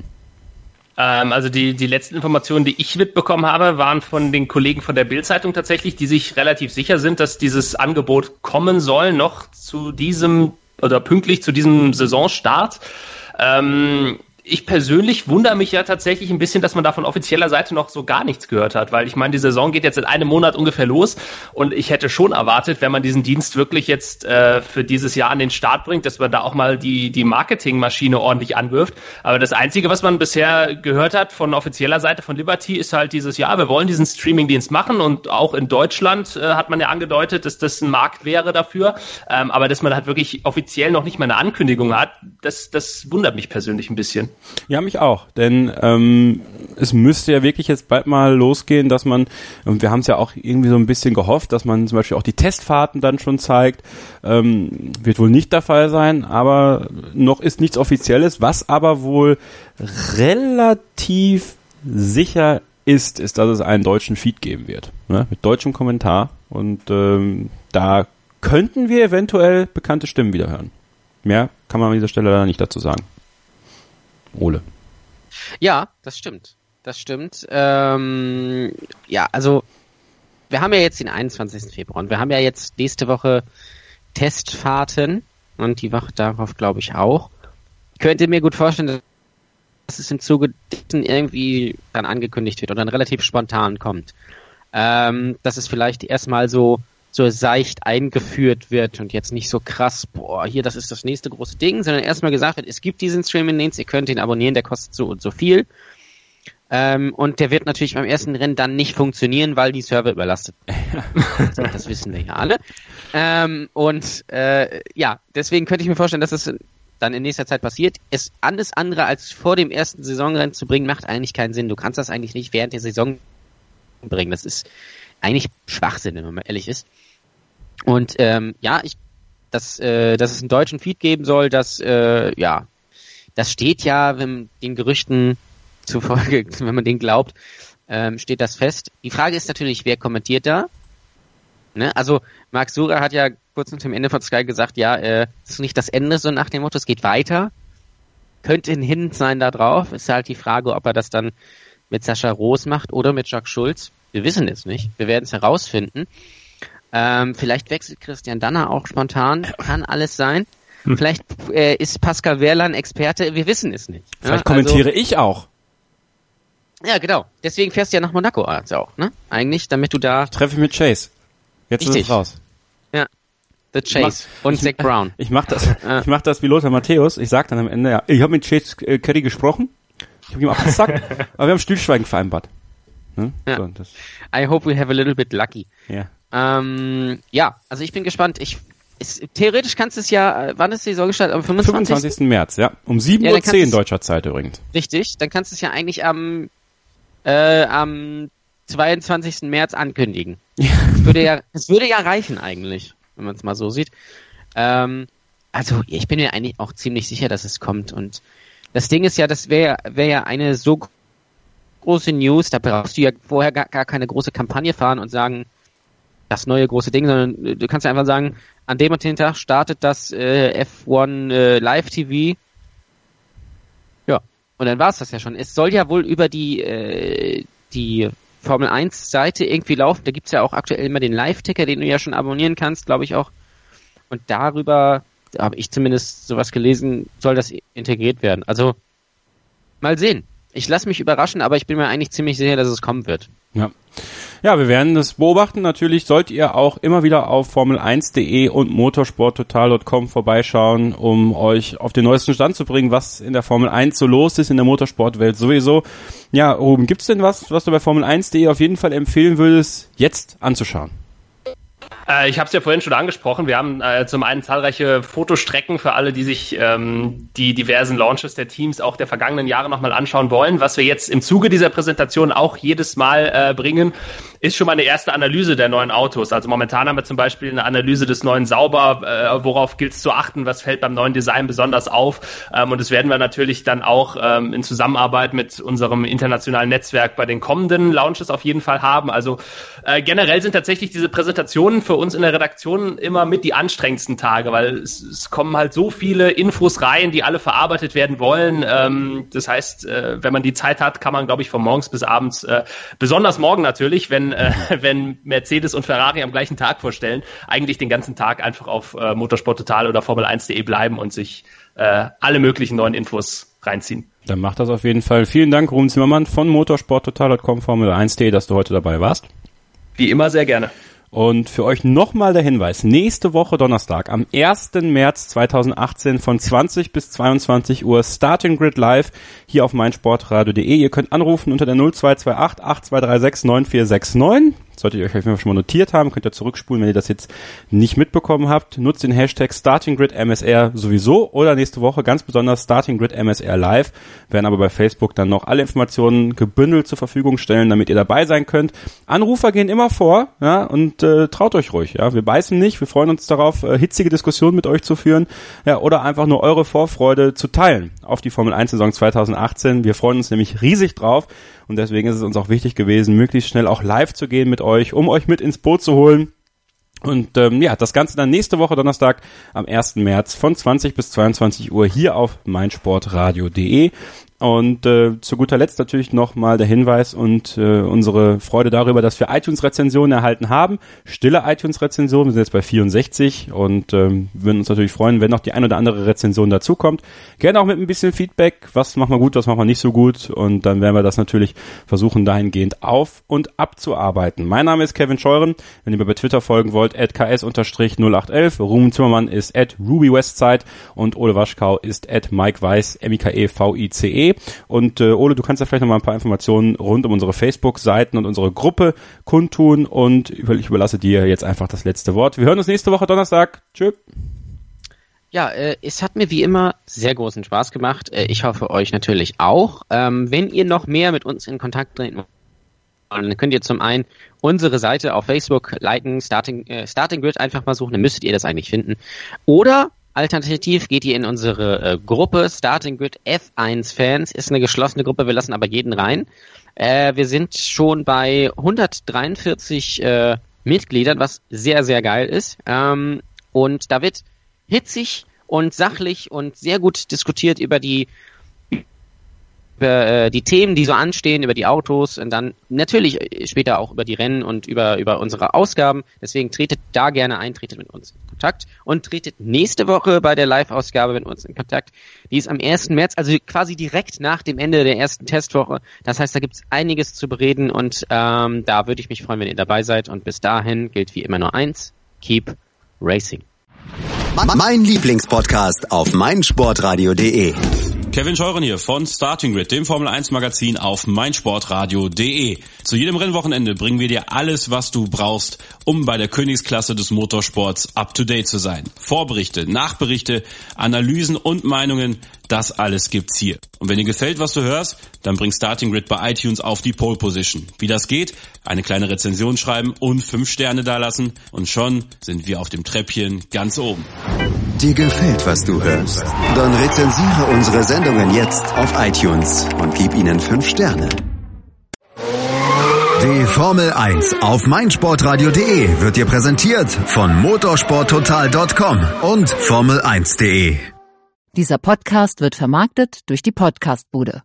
Also die letzten Informationen, die ich mitbekommen habe, waren von den Kollegen von der Bild-Zeitung tatsächlich, die sich relativ sicher sind, dass dieses Angebot kommen soll, noch zu diesem oder pünktlich zu diesem Saisonstart. ich persönlich wundere mich ja tatsächlich ein bisschen, dass man da von offizieller Seite noch so gar nichts gehört hat, weil ich meine, die Saison geht jetzt in einem Monat ungefähr los und ich hätte schon erwartet, wenn man diesen Dienst wirklich jetzt für dieses Jahr an den Start bringt, dass man da auch mal die Marketingmaschine ordentlich anwirft. Aber das Einzige, was man bisher gehört hat von offizieller Seite von Liberty, ist halt dieses Jahr, wir wollen diesen Streamingdienst machen und auch in Deutschland hat man ja angedeutet, dass das ein Markt wäre dafür. Aber dass man halt wirklich offiziell noch nicht mal eine Ankündigung hat, das wundert mich persönlich ein bisschen. Ja, mich auch, denn es müsste ja wirklich jetzt bald mal losgehen, dass man, und wir haben es ja auch irgendwie so ein bisschen gehofft, dass man zum Beispiel auch die Testfahrten dann schon zeigt, wird wohl nicht der Fall sein, aber noch ist nichts Offizielles, was aber wohl relativ sicher ist, dass es einen deutschen Feed geben wird, ne, mit deutschem Kommentar und da könnten wir eventuell bekannte Stimmen wieder hören. Mehr kann man an dieser Stelle leider nicht dazu sagen. Ole. Ja, das stimmt. Ja, also wir haben ja jetzt den 21. Februar und wir haben ja jetzt nächste Woche Testfahrten und die Woche darauf glaube ich auch. Ich könnte mir gut vorstellen, dass es im Zuge dessen irgendwie dann angekündigt wird oder dann relativ spontan kommt. Dass es vielleicht erstmal so seicht eingeführt wird und jetzt nicht so krass, hier, das ist das nächste große Ding, sondern erstmal gesagt wird, es gibt diesen Streaming-Dienst, ihr könnt ihn abonnieren, der kostet so und so viel. Und der wird natürlich beim ersten Rennen dann nicht funktionieren, weil die Server überlastet sind. Das wissen wir ja alle. Deswegen könnte ich mir vorstellen, dass es dann in nächster Zeit passiert. Es alles andere als vor dem ersten Saisonrennen zu bringen, macht eigentlich keinen Sinn. Du kannst das eigentlich nicht während der Saison bringen. Das ist eigentlich Schwachsinn, wenn man ehrlich ist. Und dass es einen deutschen Feed geben soll, das steht ja, wenn den Gerüchten zufolge, wenn man denen glaubt, steht das fest. Die Frage ist natürlich, wer kommentiert da? Ne? Also Marc Surer hat ja kurz nach dem Ende von Sky gesagt, das ist nicht das Ende, so nach dem Motto, es geht weiter. Könnte ein Hint sein da drauf. Ist halt die Frage, ob er das dann mit Sascha Roos macht oder mit Jacques Schulz. Wir wissen es nicht. Wir werden es herausfinden. Vielleicht wechselt Christian Danner auch spontan. Kann alles sein. Vielleicht ist Pascal Wehrlein Experte. Wir wissen es nicht. Vielleicht kommentiere ich auch. Ja, genau. Deswegen fährst du ja nach Monaco auch, ne? Eigentlich, damit du da... Treffe ich mit Chase. Jetzt ist es raus. Ja. The Chase. Und Zach Brown. Ich mach das wie Lothar Matthäus. Ich sag dann am Ende, ich habe mit Chase Carey gesprochen. Ich habe ihm abgesagt. Aber wir haben Stillschweigen vereinbart. Ne? Ja. So, I hope we have a little bit lucky. Yeah. Also ich bin gespannt. Theoretisch kannst du es ja, wann ist die Saison gestartet? Am 25. März, ja. Um 7:10 Uhr deutscher Zeit übrigens. Richtig, dann kannst du es ja eigentlich am 22. März ankündigen. Ja. Es würde ja reichen eigentlich, wenn man es mal so sieht. Also ich bin mir eigentlich auch ziemlich sicher, dass es kommt. Und das Ding ist ja, das wäre ja eine so große News, da brauchst du ja vorher gar keine große Kampagne fahren und sagen, das neue große Ding, sondern du kannst ja einfach sagen, an dem und den Tag startet das F1 Live TV. Ja, und dann war es das ja schon. Es soll ja wohl über die Formel 1 Seite irgendwie laufen. Da gibt's ja auch aktuell immer den Live-Ticker, den du ja schon abonnieren kannst, glaube ich auch. Und darüber, da habe ich zumindest sowas gelesen, soll das integriert werden. Also, mal sehen. Ich lasse mich überraschen, aber ich bin mir eigentlich ziemlich sicher, dass es kommen wird. Ja, wir werden das beobachten. Natürlich sollt ihr auch immer wieder auf Formel1.de und motorsporttotal.com vorbeischauen, um euch auf den neuesten Stand zu bringen, was in der Formel 1 so los ist, in der Motorsportwelt sowieso. Ja, Ruben, gibt's denn was du bei Formel1.de auf jeden Fall empfehlen würdest, jetzt anzuschauen? Ich habe es ja vorhin schon angesprochen. Wir haben zum einen zahlreiche Fotostrecken für alle, die sich die diversen Launches der Teams auch der vergangenen Jahre nochmal anschauen wollen. Was wir jetzt im Zuge dieser Präsentation auch jedes Mal bringen, ist schon mal eine erste Analyse der neuen Autos. Also momentan haben wir zum Beispiel eine Analyse des neuen Sauber, worauf gilt es zu achten, was fällt beim neuen Design besonders auf. Und das werden wir natürlich dann auch in Zusammenarbeit mit unserem internationalen Netzwerk bei den kommenden Launches auf jeden Fall haben. Also generell sind tatsächlich diese Präsentationen für uns in der Redaktion immer mit die anstrengendsten Tage, weil es kommen halt so viele Infos rein, die alle verarbeitet werden wollen. Das heißt, wenn man die Zeit hat, kann man, glaube ich, von morgens bis abends, besonders morgen natürlich, wenn wenn Mercedes und Ferrari am gleichen Tag vorstellen, eigentlich den ganzen Tag einfach auf Motorsport Total oder Formel1.de bleiben und sich alle möglichen neuen Infos reinziehen. Dann macht das auf jeden Fall. Vielen Dank, Ruben Zimmermann von motorsporttotal.com, Formel1.de, dass du heute dabei warst. Wie immer, sehr gerne. Und für euch nochmal der Hinweis, nächste Woche Donnerstag, am 1. März 2018 von 20 bis 22 Uhr Starting Grid Live hier auf meinsportradio.de. Ihr könnt anrufen unter der 0228 8236 9469. Solltet ihr euch auf jeden Fall schon mal notiert haben, könnt ihr zurückspulen, wenn ihr das jetzt nicht mitbekommen habt. Nutzt den Hashtag StartingGridMSR sowieso oder nächste Woche ganz besonders StartingGridMSR Live. Werden aber bei Facebook dann noch alle Informationen gebündelt zur Verfügung stellen, damit ihr dabei sein könnt. Anrufer gehen immer vor, ja, und traut euch ruhig. Ja, wir beißen nicht, wir freuen uns darauf, hitzige Diskussionen mit euch zu führen, ja, oder einfach nur eure Vorfreude zu teilen auf die Formel 1 Saison 2018. Wir freuen uns nämlich riesig drauf. Und deswegen ist es uns auch wichtig gewesen, möglichst schnell auch live zu gehen mit euch, um euch mit ins Boot zu holen. Und das Ganze dann nächste Woche Donnerstag am 1. März von 20 bis 22 Uhr hier auf meinsportradio.de. Und zu guter Letzt natürlich nochmal der Hinweis und unsere Freude darüber, dass wir iTunes-Rezensionen erhalten haben. Stille iTunes-Rezensionen, wir sind jetzt bei 64 und würden uns natürlich freuen, wenn noch die ein oder andere Rezension dazukommt. Gerne auch mit ein bisschen Feedback, was machen wir gut, was machen wir nicht so gut, und dann werden wir das natürlich versuchen, dahingehend auf- und abzuarbeiten. Mein Name ist Kevin Scheuren, wenn ihr mir bei Twitter folgen wollt, @ks_0811, Ruben Zimmermann ist @RubyWestside und Ole Waschkau ist @MikeWeiss, MikeVice. Und Ole, du kannst ja vielleicht noch mal ein paar Informationen rund um unsere Facebook-Seiten und unsere Gruppe kundtun, und ich überlasse dir jetzt einfach das letzte Wort. Wir hören uns nächste Woche Donnerstag. Tschüss. Ja, es hat mir wie immer sehr großen Spaß gemacht. Ich hoffe, euch natürlich auch. Wenn ihr noch mehr mit uns in Kontakt treten wollt, dann könnt ihr zum einen unsere Seite auf Facebook liken, Starting Grid einfach mal suchen, dann müsstet ihr das eigentlich finden. Oder alternativ geht ihr in unsere Gruppe Starting Grid F1 Fans, ist eine geschlossene Gruppe, wir lassen aber jeden rein. Wir sind schon bei 143 Mitgliedern, was sehr, sehr geil ist. Und da wird hitzig und sachlich und sehr gut diskutiert über die Themen, die so anstehen, über die Autos und dann natürlich später auch über die Rennen und über unsere Ausgaben. Deswegen tretet da gerne ein, tretet mit uns in Kontakt und tretet nächste Woche bei der Live-Ausgabe mit uns in Kontakt. Die ist am 1. März, also quasi direkt nach dem Ende der ersten Testwoche. Das heißt, da gibt's einiges zu bereden und da würde ich mich freuen, wenn ihr dabei seid. Und bis dahin gilt wie immer nur eins: Keep Racing. Mein Lieblingspodcast auf meinsportradio.de. Kevin Scheuren hier von Starting Grid, dem Formel 1 Magazin auf meinsportradio.de. Zu jedem Rennwochenende bringen wir dir alles, was du brauchst, um bei der Königsklasse des Motorsports up to date zu sein. Vorberichte, Nachberichte, Analysen und Meinungen, das alles gibt's hier. Und wenn dir gefällt, was du hörst, dann bring Starting Grid bei iTunes auf die Pole Position. Wie das geht? Eine kleine Rezension schreiben und 5 Sterne dalassen und schon sind wir auf dem Treppchen ganz oben. Dir gefällt, was du hörst? Dann rezensiere unsere Sendungen jetzt auf iTunes und gib ihnen 5 Sterne. Die Formel 1 auf meinsportradio.de wird dir präsentiert von motorsporttotal.com und Formel1.de. Dieser Podcast wird vermarktet durch die Podcastbude.